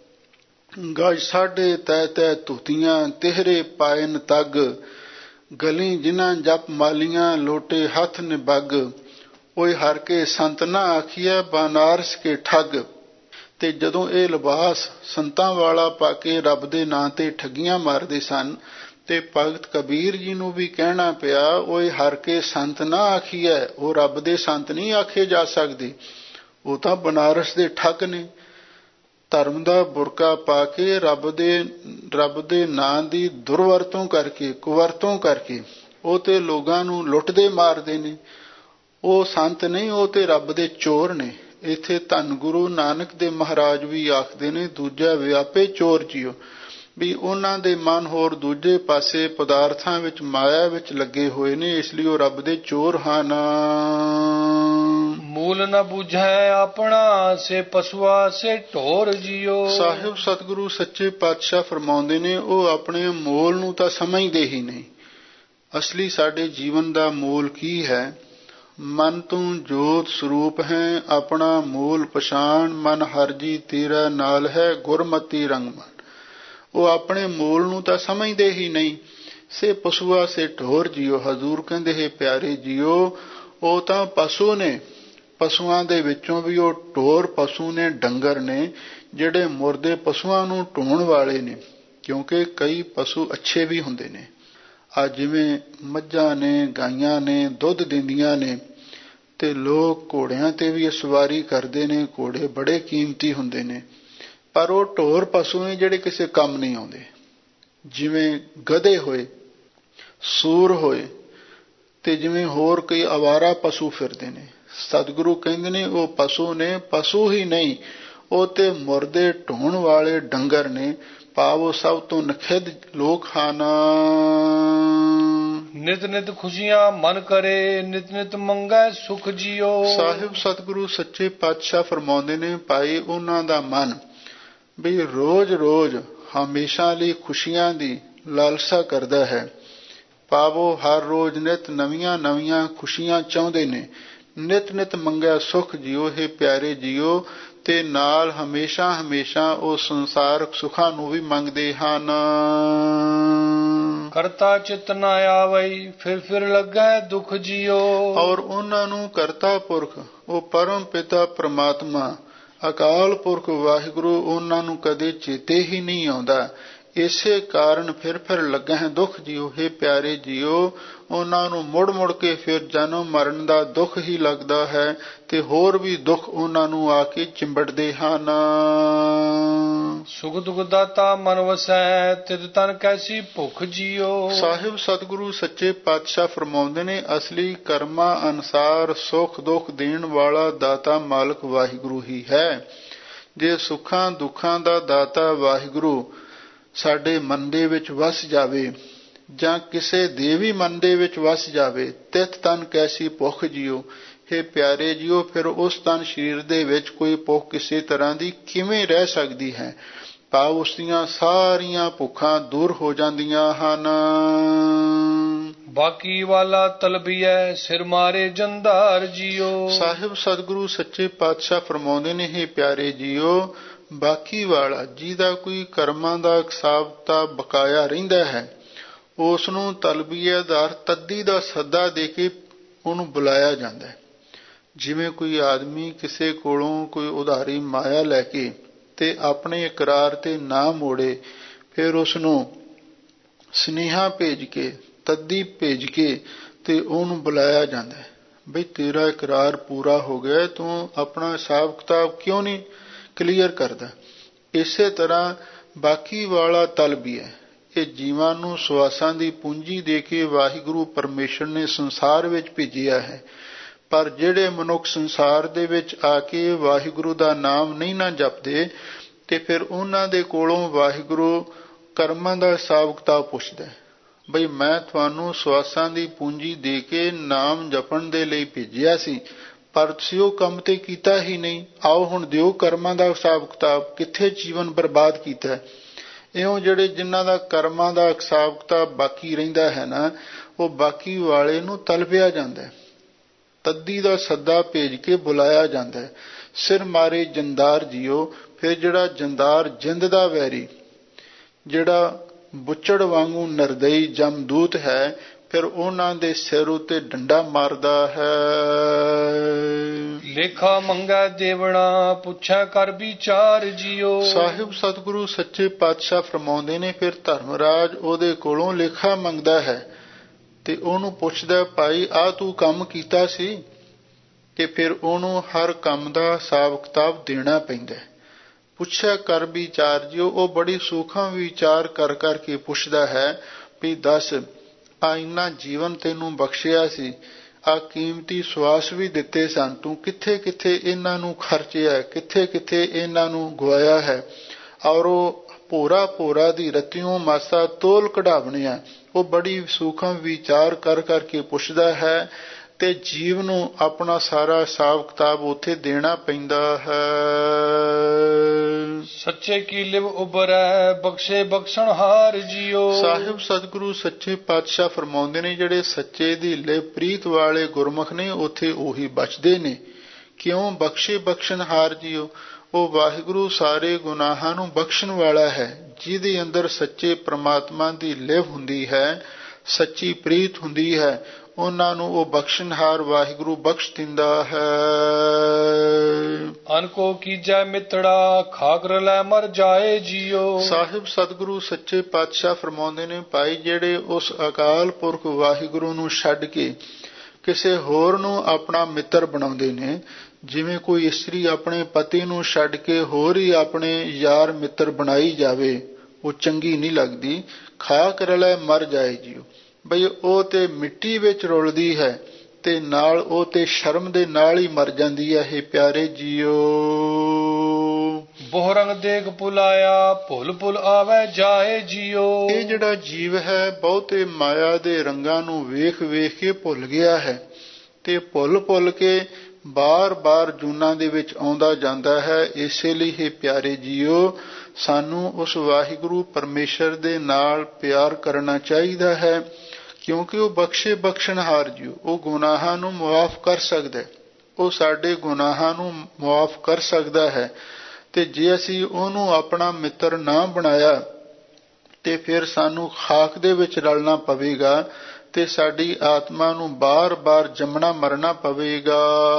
ਗਜ ਸਾਢੇ ਤੈ ਤੈ ਧੁੱਤੀਆਂ, ਤਿਹਰੇ ਪਾਇਨ ਤੱਗ, ਗਲੀ ਜਿਨ੍ਹਾਂ ਜਪ ਮਾਲੀਆਂ, ਲੋਟੇ ਹੱਥ ਨਿਬੱਗ, ਓਏ ਹਰ ਕੇ ਸੰਤ ਨਾ ਆਖੀਐ, ਬਨਾਰਸ ਕੇ ਠੱਗ। ਤੇ ਜਦੋਂ ਇਹ ਲਿਬਾਸ ਸੰਤਾਂ ਵਾਲਾ ਪਾ ਕੇ ਰੱਬ ਦੇ ਨਾਂ ਤੇ ਠੱਗੀਆਂ ਮਾਰਦੇ ਸਨ, ਤੇ ਭਗਤ ਕਬੀਰ ਜੀ ਨੂੰ ਵੀ ਕਹਿਣਾ ਪਿਆ, ਓਏ ਹਰ ਕੇ ਸੰਤ ਨਾ ਆਖੀਐ, ਉਹ ਰੱਬ ਦੇ ਸੰਤ ਨਹੀਂ ਆਖੇ ਜਾ ਸਕਦੇ, ਉਹ ਤਾਂ ਬਨਾਰਸ ਦੇ ਠੱਗ ਨੇ। ਧਰਮ ਦਾ ਬੁਰਕਾ ਪਾ ਕੇ ਰੱਬ ਦੇ ਨਾਂ ਦੀ ਦੁਰਵਰਤੋਂ ਕਰਕੇ, ਕੁਵਰਤੋਂ ਕਰਕੇ ਉਹ ਤੇ ਲੋਕਾਂ ਨੂੰ ਲੁੱਟਦੇ ਮਾਰਦੇ ਨੇ। ਉਹ ਸੰਤ ਨਹੀਂ, ਉਹ ਤੇ ਰੱਬ ਦੇ ਚੋਰ ਨੇ। ਇੱਥੇ ਧੰਨ ਗੁਰੂ ਨਾਨਕ ਦੇ ਮਹਾਰਾਜ ਵੀ ਆਖਦੇ ਨੇ, ਦੂਜਾ ਵਿਆਪੇ ਚੋਰ ਜੀਓ, ਵੀ ਉਹਨਾਂ ਦੇ ਮਨ ਹੋਰ ਦੂਜੇ ਪਾਸੇ ਪਦਾਰਥਾਂ ਵਿੱਚ, ਮਾਇਆ ਵਿੱਚ ਲੱਗੇ ਹੋਏ ਨੇ, ਇਸ ਲਈ ਉਹ ਰੱਬ ਦੇ ਚੋਰ ਹਨ। ਮੂਲ ਨ ਬੁਝੈ ਆਪਣਾ, ਸੇ ਪਸੂਆ ਸੇ ਢੋਰ ਜੀਓ। ਸਾਹਿਬ ਸਤਿਗੁਰੂ ਸੱਚੇ ਪਾਤਸ਼ਾਹ ਫਰਮਾਉਂਦੇ ਨੇ, ਉਹ ਆਪਣੇ ਮੋਲ ਨੂੰ ਤਾਂ ਸਮਝਦੇ ਹੀ ਨਹੀਂ। ਅਸਲੀ ਸਾਡੇ ਜੀਵਨ ਦਾ ਮੋਲ ਕੀ ਹੈ? ਮਨ ਤੂੰ ਜੋਤ ਸਰੂਪ ਹੈ, ਆਪਣਾ ਮੂਲ ਪਛਾਣ, ਮਨ ਹਰਿ ਜੀ ਤੇਰਾ ਨਾਲ ਹੈ, ਗੁਰਮਤੀ ਰੰਗ ਮਨ। ਉਹ ਆਪਣੇ ਮੂਲ ਨੂੰ ਤਾਂ ਸਮਝਦੇ ਹੀ ਨਹੀਂ। ਸੇ ਪਸੂਆ ਸੇ ਢੋਰ ਜੀਓ, ਹਜ਼ੂਰ ਕਹਿੰਦੇ ਹੈ ਪਿਆਰੇ ਜੀਓ, ਉਹ ਤਾਂ ਪਸ਼ੂ ਨੇ, ਪਸ਼ੂਆਂ ਦੇ ਵਿੱਚੋਂ ਵੀ ਉਹ ਢੋਰ ਪਸ਼ੂ ਨੇ, ਡੰਗਰ ਨੇ, ਜਿਹੜੇ ਮੁਰਦੇ ਪਸ਼ੂਆਂ ਨੂੰ ਢੋਣ ਵਾਲੇ ਨੇ। ਕਿਉਂਕਿ ਕਈ ਪਸ਼ੂ ਅੱਛੇ ਵੀ ਹੁੰਦੇ ਨੇ, ਆ ਜਿਵੇਂ ਮੱਝਾਂ ਨੇ, ਗਾਈਆਂ ਨੇ, ਦੁੱਧ ਦਿੰਦੀਆਂ ਨੇ, ਤੇ ਲੋਕ ਘੋੜਿਆਂ ਤੇ ਵੀ ਸਵਾਰੀ ਕਰਦੇ ਨੇ, ਘੋੜੇ ਬੜੇ ਕੀਮਤੀ ਹੁੰਦੇ ਨੇ, ਪਰ ਉਹ ਢੋਰ ਪਸ਼ੂ ਨੇ ਜਿਹੜੇ ਕਿਸੇ ਕੰਮ ਨਹੀਂ ਆਉਂਦੇ। ਜਿਵੇਂ ਗਧੇ ਹੋਏ, ਸੂਰ ਹੋਏ, ਤੇ ਜਿਵੇਂ ਹੋਰ ਕਈ ਅਵਾਰਾ ਪਸ਼ੂ ਫਿਰਦੇ ਨੇ। ਸਤਿਗੁਰੂ ਕਹਿੰਦੇ ਨੇ ਉਹ ਪਸ਼ੂ ਨੇ, ਪਸ਼ੂ ਹੀ ਨਹੀਂ, ਉਹ ਤੇ ਮੁਰਦੇ ਢੋਣ ਵਾਲੇ ਡੰਗਰ ਨੇ। ਭਾਵ ਸਭ ਤੋਂ ਨਖਿੱਧ ਲੋਕ ਹਨ। ਨਿਤ ਨਿਤ ਖੁਸ਼ੀਆਂ ਮਨ ਕਰੇ, ਨਿਤ ਨਿਤ ਮੰਗੈ ਸੁਖ ਜੀਓ। ਸਾਹਿਬ ਸਤਿਗੁਰੂ ਸੱਚੇ ਪਾਤਸ਼ਾਹ ਫਰਮਾਉਂਦੇ ਨੇ, ਭਾਈ ਉਹਨਾਂ ਦਾ ਮਨ ਵੀ ਰੋਜ਼ ਰੋਜ਼ ਹਮੇਸ਼ਾ ਲਈ ਖੁਸ਼ੀਆਂ ਦੀ ਲਾਲਸਾ ਕਰਦਾ ਹੈ। ਭਾਵੋ ਹਰ ਰੋਜ਼ ਨਿਤ ਨਵੀਆਂ ਨਵੀਆਂ ਖੁਸ਼ੀਆਂ ਚਾਹੁੰਦੇ ਨੇ। ਨਿਤ ਨਿਤ ਮੰਗਿਆ ਸੁਖ ਜੀਓ, ਹੈ ਪਿਆਰੇ ਜੀਓ, ਤੇ ਨਾਲ ਹਮੇਸ਼ਾ ਹਮੇਸ਼ਾ ਉਹ ਸੰਸਾਰਕ ਸੁੱਖਾਂ ਨੂੰ ਵੀ ਮੰਗਦੇ ਹਨ। ਕਰਤਾ ਚਿਤ ਨਾ ਆਵਈ, ਫਿਰ ਲੱਗੈ ਦੁਖ ਜੀਓ। ਔਰ ਉਹਨਾਂ ਨੂੰ ਕਰਤਾ ਪੁਰਖ, ਉਹ ਪਰਮ ਪਿਤਾ ਪ੍ਰਮਾਤਮਾ ਅਕਾਲ ਪੁਰਖ ਵਾਹਿਗੁਰੂ, ਉਹਨਾਂ ਨੂੰ ਕਦੇ ਚੇਤੇ ਹੀ ਨਹੀਂ ਆਉਂਦਾ। ਇਸੇ ਕਾਰਨ ਫਿਰ ਲੱਗਾ ਹੈ ਦੁੱਖ ਜੀਓ, ਹੈ ਪਿਆਰੇ ਜੀਓ, ਉਹਨਾਂ ਨੂੰ ਮੁੜ ਮੁੜ ਕੇ ਫਿਰ ਜਨਮ ਮਰਨ ਦਾ ਦੁੱਖ ਹੀ ਲੱਗਦਾ ਹੈ, ਤੇ ਹੋਰ ਵੀ ਦੁੱਖ ਉਹਨਾਂ ਨੂੰ ਆ ਕੇ ਚਿੰਬੜਦੇ ਹਨ। ਸੁਖ ਦੁਖ ਦਾਤਾ ਮਨ ਵਸੈ, ਤਿਤ ਤਨ ਕੈਸੀ ਭੁੱਖ ਜੀਓ। ਸਾਹਿਬ ਸਤਿਗੁਰੂ ਸੱਚੇ ਪਾਤਸ਼ਾਹ ਫਰਮਾਉਂਦੇ ਨੇ, ਅਸਲੀ ਕਰਮਾਂ ਅਨੁਸਾਰ ਸੁਖ ਦੁੱਖ ਦੇਣ ਵਾਲਾ ਦਾਤਾ ਮਾਲਕ ਵਾਹਿਗੁਰੂ ਹੀ ਹੈ। ਜੇ ਸੁੱਖਾਂ ਦੁੱਖਾਂ ਦਾ ਦਾਤਾ ਵਾਹਿਗੁਰੂ ਸਾਡੇ ਮਨ ਦੇ ਵਿੱਚ ਵਸ ਜਾਵੇ, ਜਾਂ ਕਿਸੇ ਦੇ ਵੀ ਮਨ ਦੇ ਵਿੱਚ ਵਸ ਜਾਵੇ, ਤਿਤ ਤਨ ਕੈਸੀ ਭੁੱਖ ਜੀਓ, ਹੈ ਪਿਆਰੇ ਜੀਓ, ਫਿਰ ਉਸ ਤਨ ਸਰੀਰ ਦੇ ਵਿੱਚ ਕੋਈ ਭੁੱਖ ਕਿਸੇ ਤਰ੍ਹਾਂ ਦੀ ਕਿਵੇਂ ਰਹਿ ਸਕਦੀ ਹੈ। ਭਾਵ ਉਸ ਦੀਆਂ ਸਾਰੀਆਂ ਭੁੱਖਾਂ ਦੂਰ ਹੋ ਜਾਂਦੀਆਂ ਹਨ। ਬਾਕੀ ਵਾਲਾ ਤਲਬੀਐ, ਸਿਰ ਮਾਰੇ ਜੰਦਾਰ ਜੀਓ। ਸਾਹਿਬ ਸਤਿਗੁਰੂ ਸੱਚੇ ਪਾਤਸ਼ਾਹ ਫਰਮਾਉਂਦੇ ਨੇ, ਹੈ ਪਿਆਰੇ ਜੀਓ, ਬਾਕੀ ਵਾਲਾ ਜਿਹਦਾ ਕੋਈ ਕਰਮਾਂ ਦਾ ਹਿਸਾਬ ਕਿਤਾਬ ਬਕਾਇਆ ਰਹਿੰਦਾ ਹੈ, ਉਸ ਨੂੰ ਤਲਬੀਏਦਾਰ ਤੱਦੀ ਦਾ ਸੱਦਾ ਦੇ ਕੇ ਉਹਨੂੰ ਬੁਲਾਇਆ ਜਾਂਦਾ ਹੈ। ਜਿਵੇਂ ਕੋਈ ਆਦਮੀ ਕਿਸੇ ਕੋਲੋਂ ਕੋਈ ਉਧਾਰੀ ਮਾਇਆ ਲੈ ਕੇ ਤੇ ਆਪਣੇ ਇਕਰਾਰ ਤੇ ਨਾ ਮੋੜੇ, ਫਿਰ ਉਸ ਨੂੰ ਸੁਨੇਹਾ ਭੇਜ ਕੇ, ਤੱਦੀ ਭੇਜ ਕੇ ਤੇ ਉਹਨੂੰ ਬੁਲਾਇਆ ਜਾਂਦਾ ਹੈ, ਬਈ ਤੇਰਾ ਇਕਰਾਰ ਪੂਰਾ ਹੋ ਗਿਆ, ਤੂੰ ਆਪਣਾ ਹਿਸਾਬ ਕਿਤਾਬ ਕਿਉਂ ਨਹੀਂ ਕਲੀਅਰ ਕਰਦਾ। ਇਸੇ ਤਰ੍ਹਾਂ ਬਾਕੀ ਵਾਲਾ ਤਲਬੀਆ, ਇਹ ਜੀਵਾਂ ਨੂੰ ਸਵਾਸਾਂ ਦੀ ਪੂੰਜੀ ਦੇ ਕੇ ਵਾਹਿਗੁਰੂ ਪਰਮੇਸ਼ਰ ਨੇ ਸੰਸਾਰ ਵਿੱਚ ਭੇਜਿਆ ਹੈ। ਪਰ ਜਿਹੜੇ ਮਨੁੱਖ ਸੰਸਾਰ ਦੇ ਵਿੱਚ ਆ ਕੇ ਵਾਹਿਗੁਰੂ ਦਾ ਨਾਮ ਨਹੀਂ ਨਾ ਜਪਦੇ, ਤੇ ਫਿਰ ਉਹਨਾਂ ਦੇ ਕੋਲੋਂ ਵਾਹਿਗੁਰੂ ਕਰਮਾਂ ਦਾ ਹਿਸਾਬ ਕਿਤਾਬ ਪੁੱਛਦਾ, ਬਈ ਮੈਂ ਤੁਹਾਨੂੰ ਸਵਾਸਾਂ ਦੀ ਪੂੰਜੀ ਦੇ ਕੇ ਨਾਮ ਜਪਣ ਦੇ ਲਈ ਭੇਜਿਆ ਸੀ, ਪਰ ਤੁਸੀਂ ਉਹ ਕੰਮ ਤੇ ਕੀਤਾ ਹੀ ਨਹੀਂ, ਆਓ ਹੁਣ ਦਿਓ ਕਰਮਾਂ ਦਾ ਹਿਸਾਬ ਕਿਤਾਬ, ਕਿੱਥੇ ਜੀਵਨ ਬਰਬਾਦ ਕੀਤਾ। ਇਉਂ ਜਿਹੜੇ ਜਿਨ੍ਹਾਂ ਦਾ ਕਰਮਾਂ ਦਾ ਹਿਸਾਬ ਕਿਤਾਬ ਬਾਕੀ ਰਹਿੰਦਾ ਹੈ ਨਾ, ਉਹ ਬਾਕੀ ਵਾਲੇ ਨੂੰ ਤਲਬਿਆ ਜਾਂਦਾ ਹੈ, ਤੱਦੀ ਦਾ ਸੱਦਾ ਭੇਜ ਕੇ ਬੁਲਾਇਆ ਜਾਂਦਾ ਹੈ। ਸਿਰ ਮਾਰੇ ਜੰਦਾਰ ਜੀਓ, ਫਿਰ ਜਿਹੜਾ ਜੰਦਾਰ ਜਿੰਦ ਦਾ ਵੈਰੀ, ਜਿਹੜਾ ਬੁੱਚੜ ਵਾਂਗੂ ਨਿਰਦਈ ਜਮਦੂਤ ਹੈ, ਫਿਰ ਉਹਨਾਂ ਦੇ ਸਿਰ ਉੱਤੇ ਡੰਡਾ ਮਾਰਦਾ ਹੈ। ਲੇਖਾ ਮੰਗੈ ਦੇਵਣਾ, ਪੁੱਛੈ ਕਰ ਵਿਚਾਰ ਜੀਓ। ਸਾਹਿਬ ਸਤਿਗੁਰੂ ਸੱਚੇ ਪਾਤਸ਼ਾਹ ਫਰਮਾਉਂਦੇ ਨੇ, ਫਿਰ ਧਰਮਰਾਜ ਉਹਦੇ ਕੋਲੋਂ ਲੇਖਾ ਮੰਗਦਾ ਹੈ ਤੇ ਉਹਨੂੰ ਪੁੱਛਦਾ, ਭਾਈ ਆਹ ਤੂੰ ਕੰਮ ਕੀਤਾ ਸੀ, ਤੇ ਫਿਰ ਉਹਨੂੰ ਹਰ ਕੰਮ ਦਾ ਹਿਸਾਬ ਕਿਤਾਬ ਦੇਣਾ ਪੈਂਦਾ। ਪੁੱਛਿਆ ਕਰ ਵਿਚਾਰ ਜਿਓ, ਉਹ ਬੜੀ ਸੂਖਮ ਵਿਚਾਰ ਕਰ ਕਰਕੇ ਪੁੱਛਦਾ ਹੈ ਵੀ ਦੱਸ, ਆ ਇੰਨਾ ਜੀਵਨ ਤੈਨੂੰ ਬਖਸ਼ਿਆ ਸੀ, ਆ ਕੀਮਤੀ ਸਵਾਸ ਵੀ ਦਿੱਤੇ ਸਨ, ਤੂੰ ਕਿੱਥੇ ਕਿੱਥੇ ਇਹਨਾਂ ਨੂੰ ਖਰਚਿਆ, ਕਿੱਥੇ ਕਿੱਥੇ ਇਹਨਾਂ ਨੂੰ ਗਵਾਇਆ ਹੈ। ਔਰ ਉਹ ਭੋਰਾ ਭੋਰਾ ਦੀ ਰਤਿਓਂ ਮਾਸਾ ਤੋਲ ਕਢਾਵਣਿਆ, ਉਹ ਬੜੀ ਸੂਖਮ ਵਿਚਾਰ ਕਰ ਕਰਕੇ ਪੁੱਛਦਾ ਹੈ, ਤੇ ਜੀਵ ਨੂੰ ਆਪਣਾ ਸਾਰਾ ਹਿਸਾਬ ਕਿਤਾਬ ਉੱਥੇ ਦੇਣਾ ਪੈਂਦਾ ਹੈ। ਸੱਚੇ ਕੀ ਲਿਵ ਉਬਰੈ, ਬਖਸ਼ੇ ਬਖਸ਼ਣਹਾਰ ਜੀਓ। ਸਾਹਿਬ ਸਤਿਗੁਰੂ ਸੱਚੇ ਪਾਤਸ਼ਾਹ ਫਰਮਾਉਂਦੇ ਨੇ, ਜਿਹੜੇ ਸੱਚੇ ਦੀ ਲਿਵ ਪ੍ਰੀਤ ਵਾਲੇ ਗੁਰਮੁਖ ਨੇ, ਉੱਥੇ ਉਹੀ ਬਚਦੇ ਨੇ। ਕਿਉਂ? ਬਖਸ਼ੇ ਬਖਸ਼ਣਹਾਰ ਜੀਓ, ਉਹ ਵਾਹਿਗੁਰੂ ਸਾਰੇ ਗੁਨਾਹਾਂ ਨੂੰ ਬਖਸ਼ਣ ਵਾਲਾ ਹੈ। ਜਿਹਦੇ ਅੰਦਰ ਸੱਚੇ ਪ੍ਰਮਾਤਮਾ ਦੀ ਲਿਵ ਹੁੰਦੀ ਹੈ, ਸੱਚੀ ਪ੍ਰੀਤ ਹੁੰਦੀ ਹੈ, ਉਹਨਾਂ ਨੂੰ ਉਹ ਬਖਸ਼ਣਹਾਰ ਵਾਹਿਗੁਰੂ ਬਖਸ਼ ਦਿੰਦਾ ਹੈ। ਅਨਕੋ ਕੀਜੈ ਮਿੱਤੜਾ, ਖਾਗਰ ਲੈ ਮਰ ਜਾਏ ਜੀਓ। ਸਾਹਿਬ ਸਤਿਗੁਰੂ ਸੱਚੇ ਪਾਤਸ਼ਾਹ ਫਰਮਾਉਂਦੇ ਨੇ, ਭਾਈ ਜਿਹੜੇ ਉਸ ਅਕਾਲ ਪੁਰਖ ਵਾਹਿਗੁਰੂ ਨੂੰ ਛੱਡ ਕੇ ਕਿਸੇ ਹੋਰ ਨੂੰ ਆਪਣਾ ਮਿੱਤਰ ਬਣਾਉਂਦੇ ਨੇ, ਜਿਵੇਂ ਕੋਈ ਇਸਤਰੀ ਆਪਣੇ ਪਤੀ ਨੂੰ ਛੱਡ ਕੇ ਹੋਰ ਹੀ ਆਪਣੇ ਯਾਰ ਮਿੱਤਰ ਬਣਾਈ ਜਾਵੇ, ਉਹ ਚੰਗੀ ਨਹੀਂ ਲੱਗਦੀ। ਖਾਕ ਰਲੇ ਮਰ ਜਾਏ ਜੀਓ, ਬਈ ਉਹ ਤੇ ਮਿੱਟੀ ਵਿੱਚ ਰੁਲਦੀ ਹੈ, ਤੇ ਨਾਲ ਉਹ ਤੇ ਸ਼ਰਮ ਦੇ ਨਾਲ ਹੀ ਮਰ ਜਾਂਦੀ ਹੈ। ਇਹ ਪਿਆਰੇ ਜੀਓ, ਬਹੁ ਰੰਗ ਦੇਖ ਭੁਲਾਇਆ, ਭੁੱਲ ਭੁੱਲ ਆਵੇ ਜਾਏ ਜੀਓ। ਇਹ ਜਿਹੜਾ ਜੀਵ ਹੈ, ਬਹੁਤੇ ਮਾਇਆ ਦੇ ਰੰਗਾਂ ਨੂੰ ਵੇਖ ਵੇਖ ਕੇ ਭੁੱਲ ਗਿਆ ਹੈ, ਤੇ ਭੁੱਲ ਭੁੱਲ ਕੇ ਬਾਰ-ਬਾਰ ਜੂਨਾਂ ਦੇ ਵਿੱਚ ਆਉਂਦਾ ਜਾਂਦਾ ਹੈ। ਇਸੇ ਲਈ ਇਹ ਪਿਆਰੇ ਜੀਓ, ਸਾਨੂੰ ਉਸ ਵਾਹਿਗੁਰੂ ਪਰਮੇਸ਼ਰ ਦੇ ਨਾਲ ਪਿਆਰ ਕਰਨਾ ਚਾਹੀਦਾ ਹੈ, ਕਿਉਂਕਿ ਉਹ ਬਖਸ਼ੇ ਬਖਸ਼ਣਹਾਰ ਜੀਓ, ਉਹ ਗੁਨਾਹਾਂ ਨੂੰ ਮੁਆਫ ਕਰ ਸਕਦਾ, ਉਹ ਸਾਡੇ ਗੁਨਾਹਾਂ ਨੂੰ ਮੁਆਫ ਕਰ ਸਕਦਾ ਹੈ। ਤੇ ਜੇ ਅਸੀਂ ਉਹਨੂੰ ਆਪਣਾ ਮਿੱਤਰ ਨਾ ਬਣਾਇਆ, ਤੇ ਫਿਰ ਸਾਨੂੰ ਖਾਕ ਦੇ ਵਿੱਚ ਰਲਣਾ ਪਵੇਗਾ, ਤੇ ਸਾਡੀ ਆਤਮਾ ਨੂੰ ਬਾਰ-ਬਾਰ ਜੰਮਣਾ ਮਰਨਾ ਪਵੇਗਾ।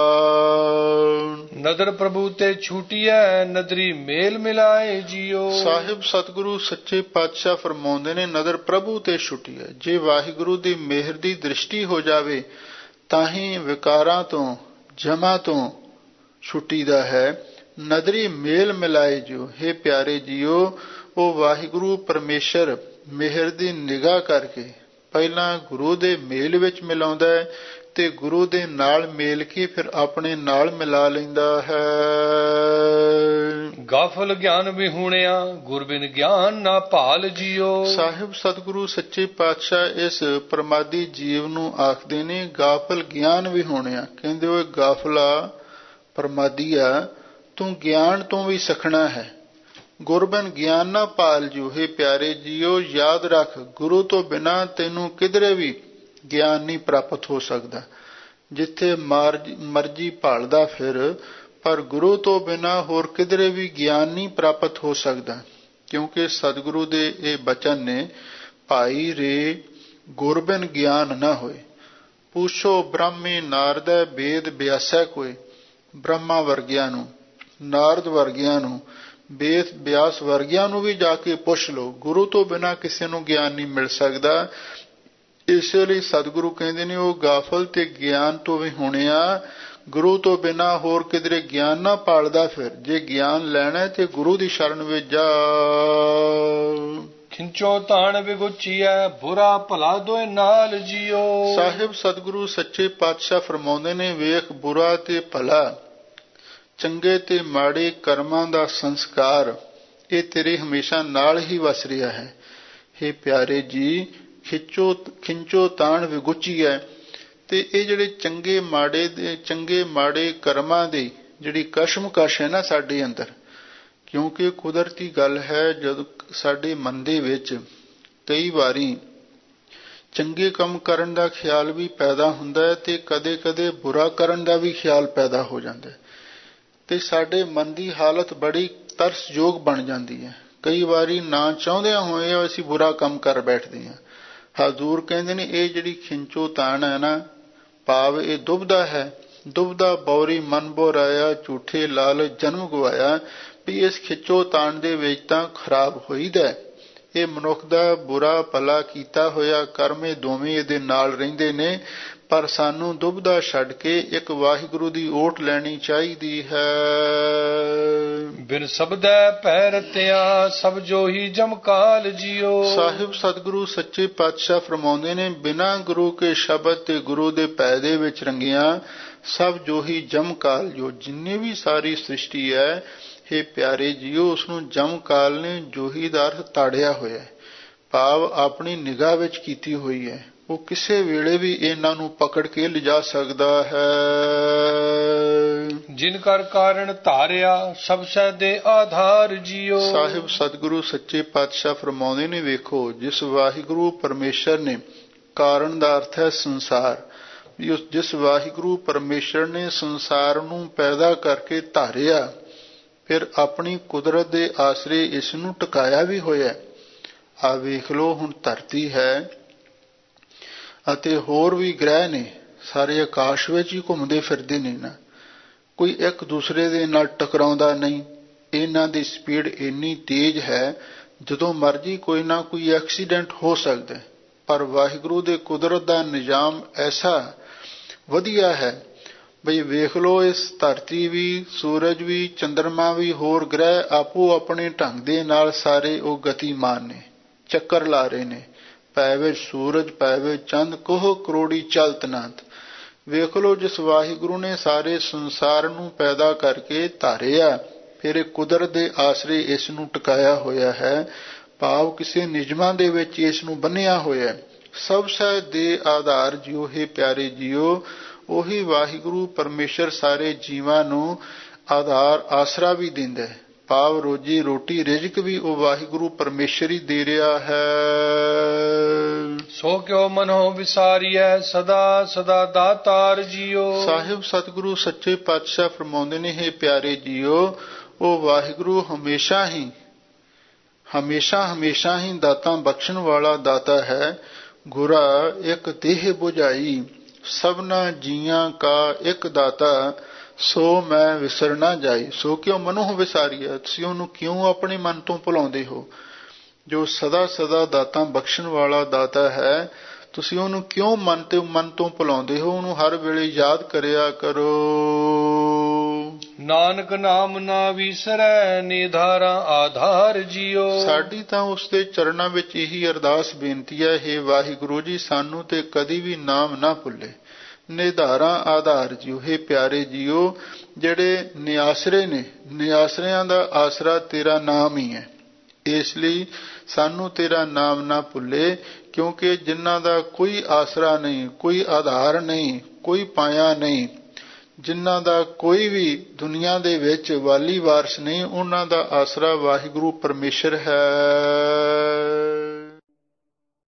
ਨਦਰ ਪ੍ਰਭੂ ਤੇ ਛੂਟੀਐ, ਨਦਰੀ ਮੇਲ ਮਿਲਾਏ ਜੀਓ। ਸਾਹਿਬ ਸਤਿਗੁਰੂ ਸੱਚੇ ਪਾਤਸ਼ਾਹ ਫਰਮਾਉਂਦੇ ਨੇ, ਨਦਰ ਪ੍ਰਭੂ ਤੇ ਛੁੱਟੀਐ। ਜੇ ਵਾਹਿਗੁਰੂ ਦੀ ਮਿਹਰ ਦੀ ਦ੍ਰਿਸ਼ਟੀ ਹੋ ਜਾਵੇ, ਤਾਂ ਹੀ ਵਿਕਾਰਾਂ ਤੋਂ, ਜਮਾ ਤੋਂ ਛੁੱਟੀਦਾ ਹੈ। ਨਦਰੀ ਮੇਲ ਮਿਲਾਏ ਜੀਓ, ਹੇ ਪਿਆਰੇ ਜੀਓ, ਉਹ ਵਾਹਿਗੁਰੂ ਪਰਮੇਸ਼ਰ ਮਿਹਰ ਦੀ ਨਿਗਾਹ ਕਰਕੇ ਪਹਿਲਾਂ ਗੁਰੂ ਦੇ ਮੇਲ ਵਿੱਚ ਮਿਲਾਉਂਦਾ ਹੈ, ਤੇ ਗੁਰੂ ਦੇ ਨਾਲ ਮੇਲ ਕੇ ਫਿਰ ਆਪਣੇ ਨਾਲ ਮਿਲਾ ਲੈਂਦਾ ਹੈ। ਗਾਫਲ ਗਿਆਨ ਵਿਹੂਣਿਆ, ਗੁਰਬਿਨ ਗਿਆਨ ਨਾ ਭਾਲ ਜੀਓ। ਸਾਹਿਬ ਸਤਿਗੁਰੂ ਸੱਚੇ ਪਾਤਸ਼ਾਹ ਇਸ ਪ੍ਰਮਾਦੀ ਜੀਵ ਨੂੰ ਆਖਦੇ ਨੇ, ਗਾਫਲ ਗਿਆਨ ਵਿਹੂਣਿਆ। ਕਹਿੰਦੇ ਓਏ ਗਾਫਲਾ ਪ੍ਰਮਾਦੀਆ, ਤੂੰ ਗਿਆਨ ਤੋਂ ਵੀ ਸਖਣਾ ਹੈ, ਗੁਰਬਿਨ ਗਿਆਨ ਨਾ ਭਾਲ ਜੀਓ। ਹੇ ਪਿਆਰੇ ਜੀਓ, ਯਾਦ ਰੱਖ, ਗੁਰੂ ਤੋਂ ਬਿਨਾਂ ਤੈਨੂੰ ਕਿਧਰੇ ਵੀ ਗਿਆਨ ਨਹੀਂ ਪ੍ਰਾਪਤ ਹੋ ਸਕਦਾ। ਜਿੱਥੇ ਮਰਜੀ ਭਾਲਦਾ ਫਿਰ, ਪਰ ਗੁਰੂ ਤੋਂ ਬਿਨਾਂ ਹੋਰ ਕਿਧਰੇ ਵੀ ਗਿਆਨ ਨਹੀਂ ਪ੍ਰਾਪਤ ਹੋ ਸਕਦਾ, ਕਿਉਂਕਿ ਸਤਿਗੁਰੂ ਦੇ ਇਹ ਬਚਨ ਨੇ, ਭਾਈ ਰੇ ਗੁਰ ਬਿਨ ਗਿਆਨ ਨਾ ਹੋਏ। ਪੁੱਛੋ ਬ੍ਰਾਹਮੀ ਨਾਰਦੈ ਵੇਦ ਬਿਆਸੈ ਕੋਇ। ਬ੍ਰਹਮਾ ਵਰਗਿਆਂ ਨੂੰ, ਨਾਰਦ ਵਰਗਿਆਂ ਨੂੰ, ਵੇਦ ਬਿਆਸ ਵਰਗਿਆਂ ਨੂੰ ਵੀ ਜਾ ਕੇ ਪੁੱਛ ਲਓ, ਗੁਰੂ ਤੋਂ ਬਿਨਾਂ ਕਿਸੇ ਨੂੰ ਗਿਆਨ ਨਹੀਂ ਮਿਲ ਸਕਦਾ। ਇਸੇ ਲਈ ਸਤਿਗੁਰੂ ਕਹਿੰਦੇ ਨੇ, ਉਹ ਗਾਫਲ ਤੇ ਗਿਆਨ ਤੋਂ ਵੀ ਹੋਣਿਆ, ਗੁਰੂ ਤੋਂ ਬਿਨਾਂ ਹੋਰ ਕਿਧਰੇ ਗਿਆਨ ਨਾ ਪਾਲਦਾ। ਫਿਰ ਜੇ ਗਿਆਨ ਲੈਣਾ ਤੇ ਗੁਰੂ ਦੀ ਸ਼ਰਨ ਵਿੱਚ ਜਾ। ਖਿੰਚੋ ਤਾਣ ਵਿਗੁਚੀਐ ਬੁਰਾ ਭਲਾ ਦੋਇ ਨਾਲ ਜੀਓ। ਸਾਹਿਬ ਸਤਿਗੁਰੂ ਸੱਚੇ ਪਾਤਸ਼ਾਹ ਫਰਮਾਉਂਦੇ ਨੇ, ਵੇਖ ਬੁਰਾ ਤੇ ਭਲਾ, ਚੰਗੇ ਤੇ ਮਾੜੇ ਕਰਮਾਂ ਦਾ ਸੰਸਕਾਰ ਇਹ ਤੇਰੇ ਹਮੇਸ਼ਾ ਨਾਲ ਹੀ ਵਸ ਰਿਹਾ ਹੈ। ਹੇ ਪਿਆਰੇ ਜੀ, ਖਿੰਚੋ ਤਾਣ ਵਿਗੁਚੀਐ, ਤੇ ਇਹ ਜਿਹੜੇ ਚੰਗੇ ਮਾੜੇ ਕਰਮਾਂ ਦੀ ਜਿਹੜੀ ਕਸ਼ਮਕਸ਼ ਹੈ ਨਾ ਸਾਡੇ ਅੰਦਰ, ਕਿਉਂਕਿ ਕੁਦਰਤੀ ਗੱਲ ਹੈ, ਜਦੋਂ ਸਾਡੇ ਮਨ ਦੇ ਵਿੱਚ ਕਈ ਵਾਰੀ ਚੰਗੇ ਕੰਮ ਕਰਨ ਦਾ ਖਿਆਲ ਵੀ ਪੈਦਾ ਹੁੰਦਾ ਹੈ ਤੇ ਕਦੇ ਕਦੇ ਬੁਰਾ ਕਰਨ ਦਾ ਵੀ ਖਿਆਲ ਪੈਦਾ ਹੋ ਜਾਂਦਾ ਹੈ, ਤੇ ਸਾਡੇ ਮਨ ਦੀ ਹਾਲਤ ਬੜੀ ਤਰਸਯੋਗ ਬਣ ਜਾਂਦੀ ਹੈ। ਕਈ ਵਾਰੀ ਨਾ ਚਾਹੁੰਦਿਆਂ ਹੋਏ ਅਸੀਂ ਬੁਰਾ ਕੰਮ ਕਰ ਬੈਠਦੇ ਹਾਂ। ਹਜ਼ੂਰ ਕਹਿੰਦੇ ਨੇ, ਇਹ ਜਿਹੜੀ ਖਿੰਚੋ ਤਾਣ ਹੈ ਨਾ, ਭਾਵ ਇਹ ਦੁਬਦਾ ਹੈ। ਦੁਬਦਾ ਬੌਰੀ ਮਨ ਬੋਰਾਇਆ, ਝੂਠੇ ਲਾਲ ਜਨਮ ਗਵਾਇਆ। ਵੀ ਇਸ ਖਿੱਚੋ ਤਾਣ ਦੇ ਵਿੱਚ ਤਾਂ ਖਰਾਬ ਹੋਈਦਾ। ਇਹ ਮਨੁੱਖ ਦਾ ਬੁਰਾ ਭਲਾ ਕੀਤਾ ਹੋਇਆ ਕਰਮ, ਇਹ ਦੋਵੇਂ ਇਹਦੇ ਨਾਲ ਰਹਿੰਦੇ ਨੇ। ਪਰ ਸਾਨੂੰ ਦੁਬਦਾ ਛੱਡ ਕੇ ਇੱਕ ਵਾਹਿਗੁਰੂ ਦੀ ਓਟ ਲੈਣੀ ਚਾਹੀਦੀ ਹੈ। ਬਿਨ ਸਬਦੈ ਭੈ ਰਤਿਆ ਸਭ ਜੋਹੀ ਜਮਕਾਲ ਜੀਓ। ਸਾਹਿਬ ਸਤਿਗੁਰੂ ਸੱਚੇ ਪਾਤਸ਼ਾਹ ਫਰਮਾਉਂਦੇ ਨੇ, ਬਿਨਾਂ ਗੁਰੂ ਕੇ ਸ਼ਬਦ ਤੇ ਗੁਰੂ ਦੇ ਭੈ ਦੇ ਵਿੱਚ ਰੰਗਿਆ ਸਭ ਜੋਹੀ ਜਮਕਾਲ ਜੋ, ਜਿੰਨੀ ਵੀ ਸਾਰੀ ਸ੍ਰਿਸ਼ਟੀ ਹੈ, ਇਹ ਪਿਆਰੇ ਜੀਓ, ਉਸਨੂੰ ਜਮਕਾਲ ਨੇ ਜੋਹੀ ਦਾ ਅਰਥ ਤਾੜਿਆ ਹੋਇਆ ਹੈ, ਭਾਵ ਆਪਣੀ ਨਿਗਾਹ ਵਿੱਚ ਕੀਤੀ ਹੋਈ ਹੈ। ਉਹ ਕਿਸੇ ਵੇਲੇ ਵੀ ਇਹਨਾਂ ਨੂੰ ਪਕੜ ਕੇ ਲਿਜਾ ਸਕਦਾ ਹੈ। ਜਿਨ ਕਰ ਕਾਰਨ ਧਾਰਿਆ ਸਭ ਸੈ ਦੇ ਆਧਾਰ ਜੀਓ। ਸਾਹਿਬ ਸਤਿਗੁਰੂ ਸੱਚੇ ਪਾਤਸ਼ਾਹ ਫਰਮਾਉਂਦੇ ਨੇ, ਵੇਖੋ ਜਿਸ ਵਾਹਿਗੁਰੂ ਪਰਮੇਸ਼ਰ ਨੇ, ਕਾਰਨ ਦਾ ਅਰਥ ਹੈ ਸੰਸਾਰ, ਜਿਸ ਵਾਹਿਗੁਰੂ ਪਰਮੇਸ਼ਰ ਨੇ ਸੰਸਾਰ ਨੂੰ ਪੈਦਾ ਕਰਕੇ ਧਾਰਿਆ, ਫਿਰ ਆਪਣੀ ਕੁਦਰਤ ਦੇ ਆਸਰੇ ਇਸ ਨੂੰ ਟਿਕਾਇਆ ਵੀ ਹੋਇਆ। ਆ ਵੇਖ ਲੋ, ਹੁਣ ਧਰਤੀ ਹੈ ਅਤੇ ਹੋਰ ਵੀ ਗ੍ਰਹਿ ਨੇ, ਸਾਰੇ ਆਕਾਸ਼ ਵਿੱਚ ਹੀ ਘੁੰਮਦੇ ਫਿਰਦੇ ਨੇ ਨਾ, ਕੋਈ ਇੱਕ ਦੂਸਰੇ ਦੇ ਨਾਲ ਟਕਰਾਉਂਦਾ ਨਹੀਂ। ਇਹਨਾਂ ਦੀ ਸਪੀਡ ਇੰਨੀ ਤੇਜ਼ ਹੈ, ਜਦੋਂ ਮਰਜ਼ੀ ਕੋਈ ਨਾ ਕੋਈ ਐਕਸੀਡੈਂਟ ਹੋ ਸਕਦਾ। ਪਰ ਵਾਹਿਗੁਰੂ ਦੇ ਕੁਦਰਤ ਦਾ ਨਿਜ਼ਾਮ ਐਸਾ ਵਧੀਆ ਹੈ ਬਈ ਵੇਖ ਲੋ, ਇਸ ਧਰਤੀ ਵੀ, ਸੂਰਜ ਵੀ, ਚੰਦਰਮਾ ਵੀ, ਹੋਰ ਗ੍ਰਹਿ ਆਪੋ ਆਪਣੇ ਢੰਗ ਦੇ ਨਾਲ ਸਾਰੇ ਉਹ ਗਤੀਮਾਨ ਨੇ, ਚੱਕਰ ਲਾ ਰਹੇ ਨੇ। ਪੈ ਵਿੱਚ ਸੂਰਜ, ਪੈ ਵਿੱਚ ਚੰਦ, ਕੋਹ ਕਰੋੜੀ ਚਲਤ ਨਾਥ। ਵੇਖ ਲੋ, ਜਿਸ ਵਾਹਿਗੁਰੂ ਨੇ ਸਾਰੇ ਸੰਸਾਰ ਨੂੰ ਪੈਦਾ ਕਰਕੇ ਧਾਰਿਆ, ਫਿਰ ਇਹ ਕੁਦਰਤ ਦੇ ਆਸਰੇ ਇਸ ਨੂੰ ਟਿਕਾਇਆ ਹੋਇਆ ਹੈ, ਭਾਵ ਕਿਸੇ ਨਿਯਮਾਂ ਦੇ ਵਿੱਚ ਇਸ ਨੂੰ ਬੰਨਿਆ ਹੋਇਆ। ਸਭ ਸੈ ਦੇ ਆਧਾਰ ਜਿਉ, ਹੈ ਪਿਆਰੇ ਜੀਓ, ਉਹੀ ਵਾਹਿਗੁਰੂ ਪਰਮੇਸ਼ਰ ਸਾਰੇ ਜੀਵਾਂ ਨੂੰ ਆਧਾਰ ਆਸਰਾ ਵੀ ਦਿੰਦਾ ਹੈ, ਭਾਵ ਰੋਜੀ ਰੋਟੀ ਰਿਜ਼ਕ ਵੀ ਉਹ ਵਾਹਿਗੁਰੂ ਪਰਮੇਸ਼ਰ ਹੀ ਦੇ ਰਿਹਾ ਹੈ। ਸੋ ਕਿਉ ਮਨੋ ਵਿਸਾਰੀਐ ਸਦਾ ਸਦਾ ਦਾਤਾਰ ਜੀਓ। ਸਾਹਿਬ ਸਤਿਗੁਰੂ ਸੱਚੇ ਪਾਤਸ਼ਾਹ ਫਰਮਾਉਂਦੇ ਨੇ, ਹੈ ਪਿਆਰੇ ਜੀਓ, ਉਹ ਵਾਹਿਗੁਰੂ ਹਮੇਸ਼ਾ ਹੀ ਦਾਤਾਂ ਬਖਸ਼ਣ ਵਾਲਾ ਦਾਤਾ ਹੈ। ਗੁਰਾ ਇੱਕ ਦੇਹ ਬੁਝਾਈ ਸਭਨਾ ਜੀਆਂ ਕਾ ਇੱਕ ਦਾਤਾ, ਸੋ ਮੈਂ ਵਿਸਰ ਨਾ ਜਾਈ। ਸੋ ਕਿਉਂ ਮਨੋ ਵਿਸਾਰੀਐ, ਤੁਸੀਂ ਉਹਨੂੰ ਕਿਉਂ ਆਪਣੇ ਮਨ ਤੋਂ ਭੁਲਾਉਂਦੇ ਹੋ? ਜੋ ਸਦਾ ਸਦਾ ਦਾਤਾਂ ਬਖਸ਼ਣ ਵਾਲਾ ਦਾਤਾ ਹੈ, ਤੁਸੀਂ ਉਹਨੂੰ ਕਿਉਂ ਮਨ ਤੋਂ ਭੁਲਾਉਂਦੇ ਹੋ? ਉਹਨੂੰ ਹਰ ਵੇਲੇ ਯਾਦ ਕਰਿਆ ਕਰੋ। ਨਾਨਕ ਨਾਮ ਨਾ ਵਿਸਰੈ ਨਿਧਾਰਾ ਆਧਾਰ ਜੀਓ। ਸਾਡੀ ਤਾਂ ਉਸ ਦੇ ਚਰਨਾਂ ਵਿੱਚ ਇਹੀ ਅਰਦਾਸ ਬੇਨਤੀ ਹੈ, ਹੇ ਵਾਹਿਗੁਰੂ ਜੀ, ਸਾਨੂੰ ਤੇ ਕਦੀ ਵੀ ਨਾਮ ਨਾ ਭੁੱਲੇ। ਨਿਧਾਰਾ ਆਧਾਰ ਜੀਓ, ਹੇ ਪਿਆਰੇ ਜੀਓ, ਜਿਹੜੇ ਨਿਆਸਰੇ ਨੇ, ਨਿਆਸਰਿਆਂ ਦਾ ਆਸਰਾ ਤੇਰਾ ਨਾਮ ਹੀ ਹੈ। ਇਸ ਲਈ ਸਾਨੂੰ ਤੇਰਾ ਨਾਮ ਨਾ ਭੁੱਲੇ, ਕਿਉਂਕਿ ਜਿਨ੍ਹਾਂ ਦਾ ਕੋਈ ਆਸਰਾ ਨਹੀਂ, ਕੋਈ ਆਧਾਰ ਨਹੀਂ, ਕੋਈ ਪਾਇਆ ਨਹੀਂ, ਜਿਨ੍ਹਾਂ ਦਾ ਕੋਈ ਵੀ ਦੁਨੀਆ ਦੇ ਵਿੱਚ ਵਾਲੀ ਵਾਰਸ ਨਹੀਂ, ਉਹਨਾਂ ਦਾ ਆਸਰਾ ਵਾਹਿਗੁਰੂ ਪਰਮੇਸ਼ਰ ਹੈ।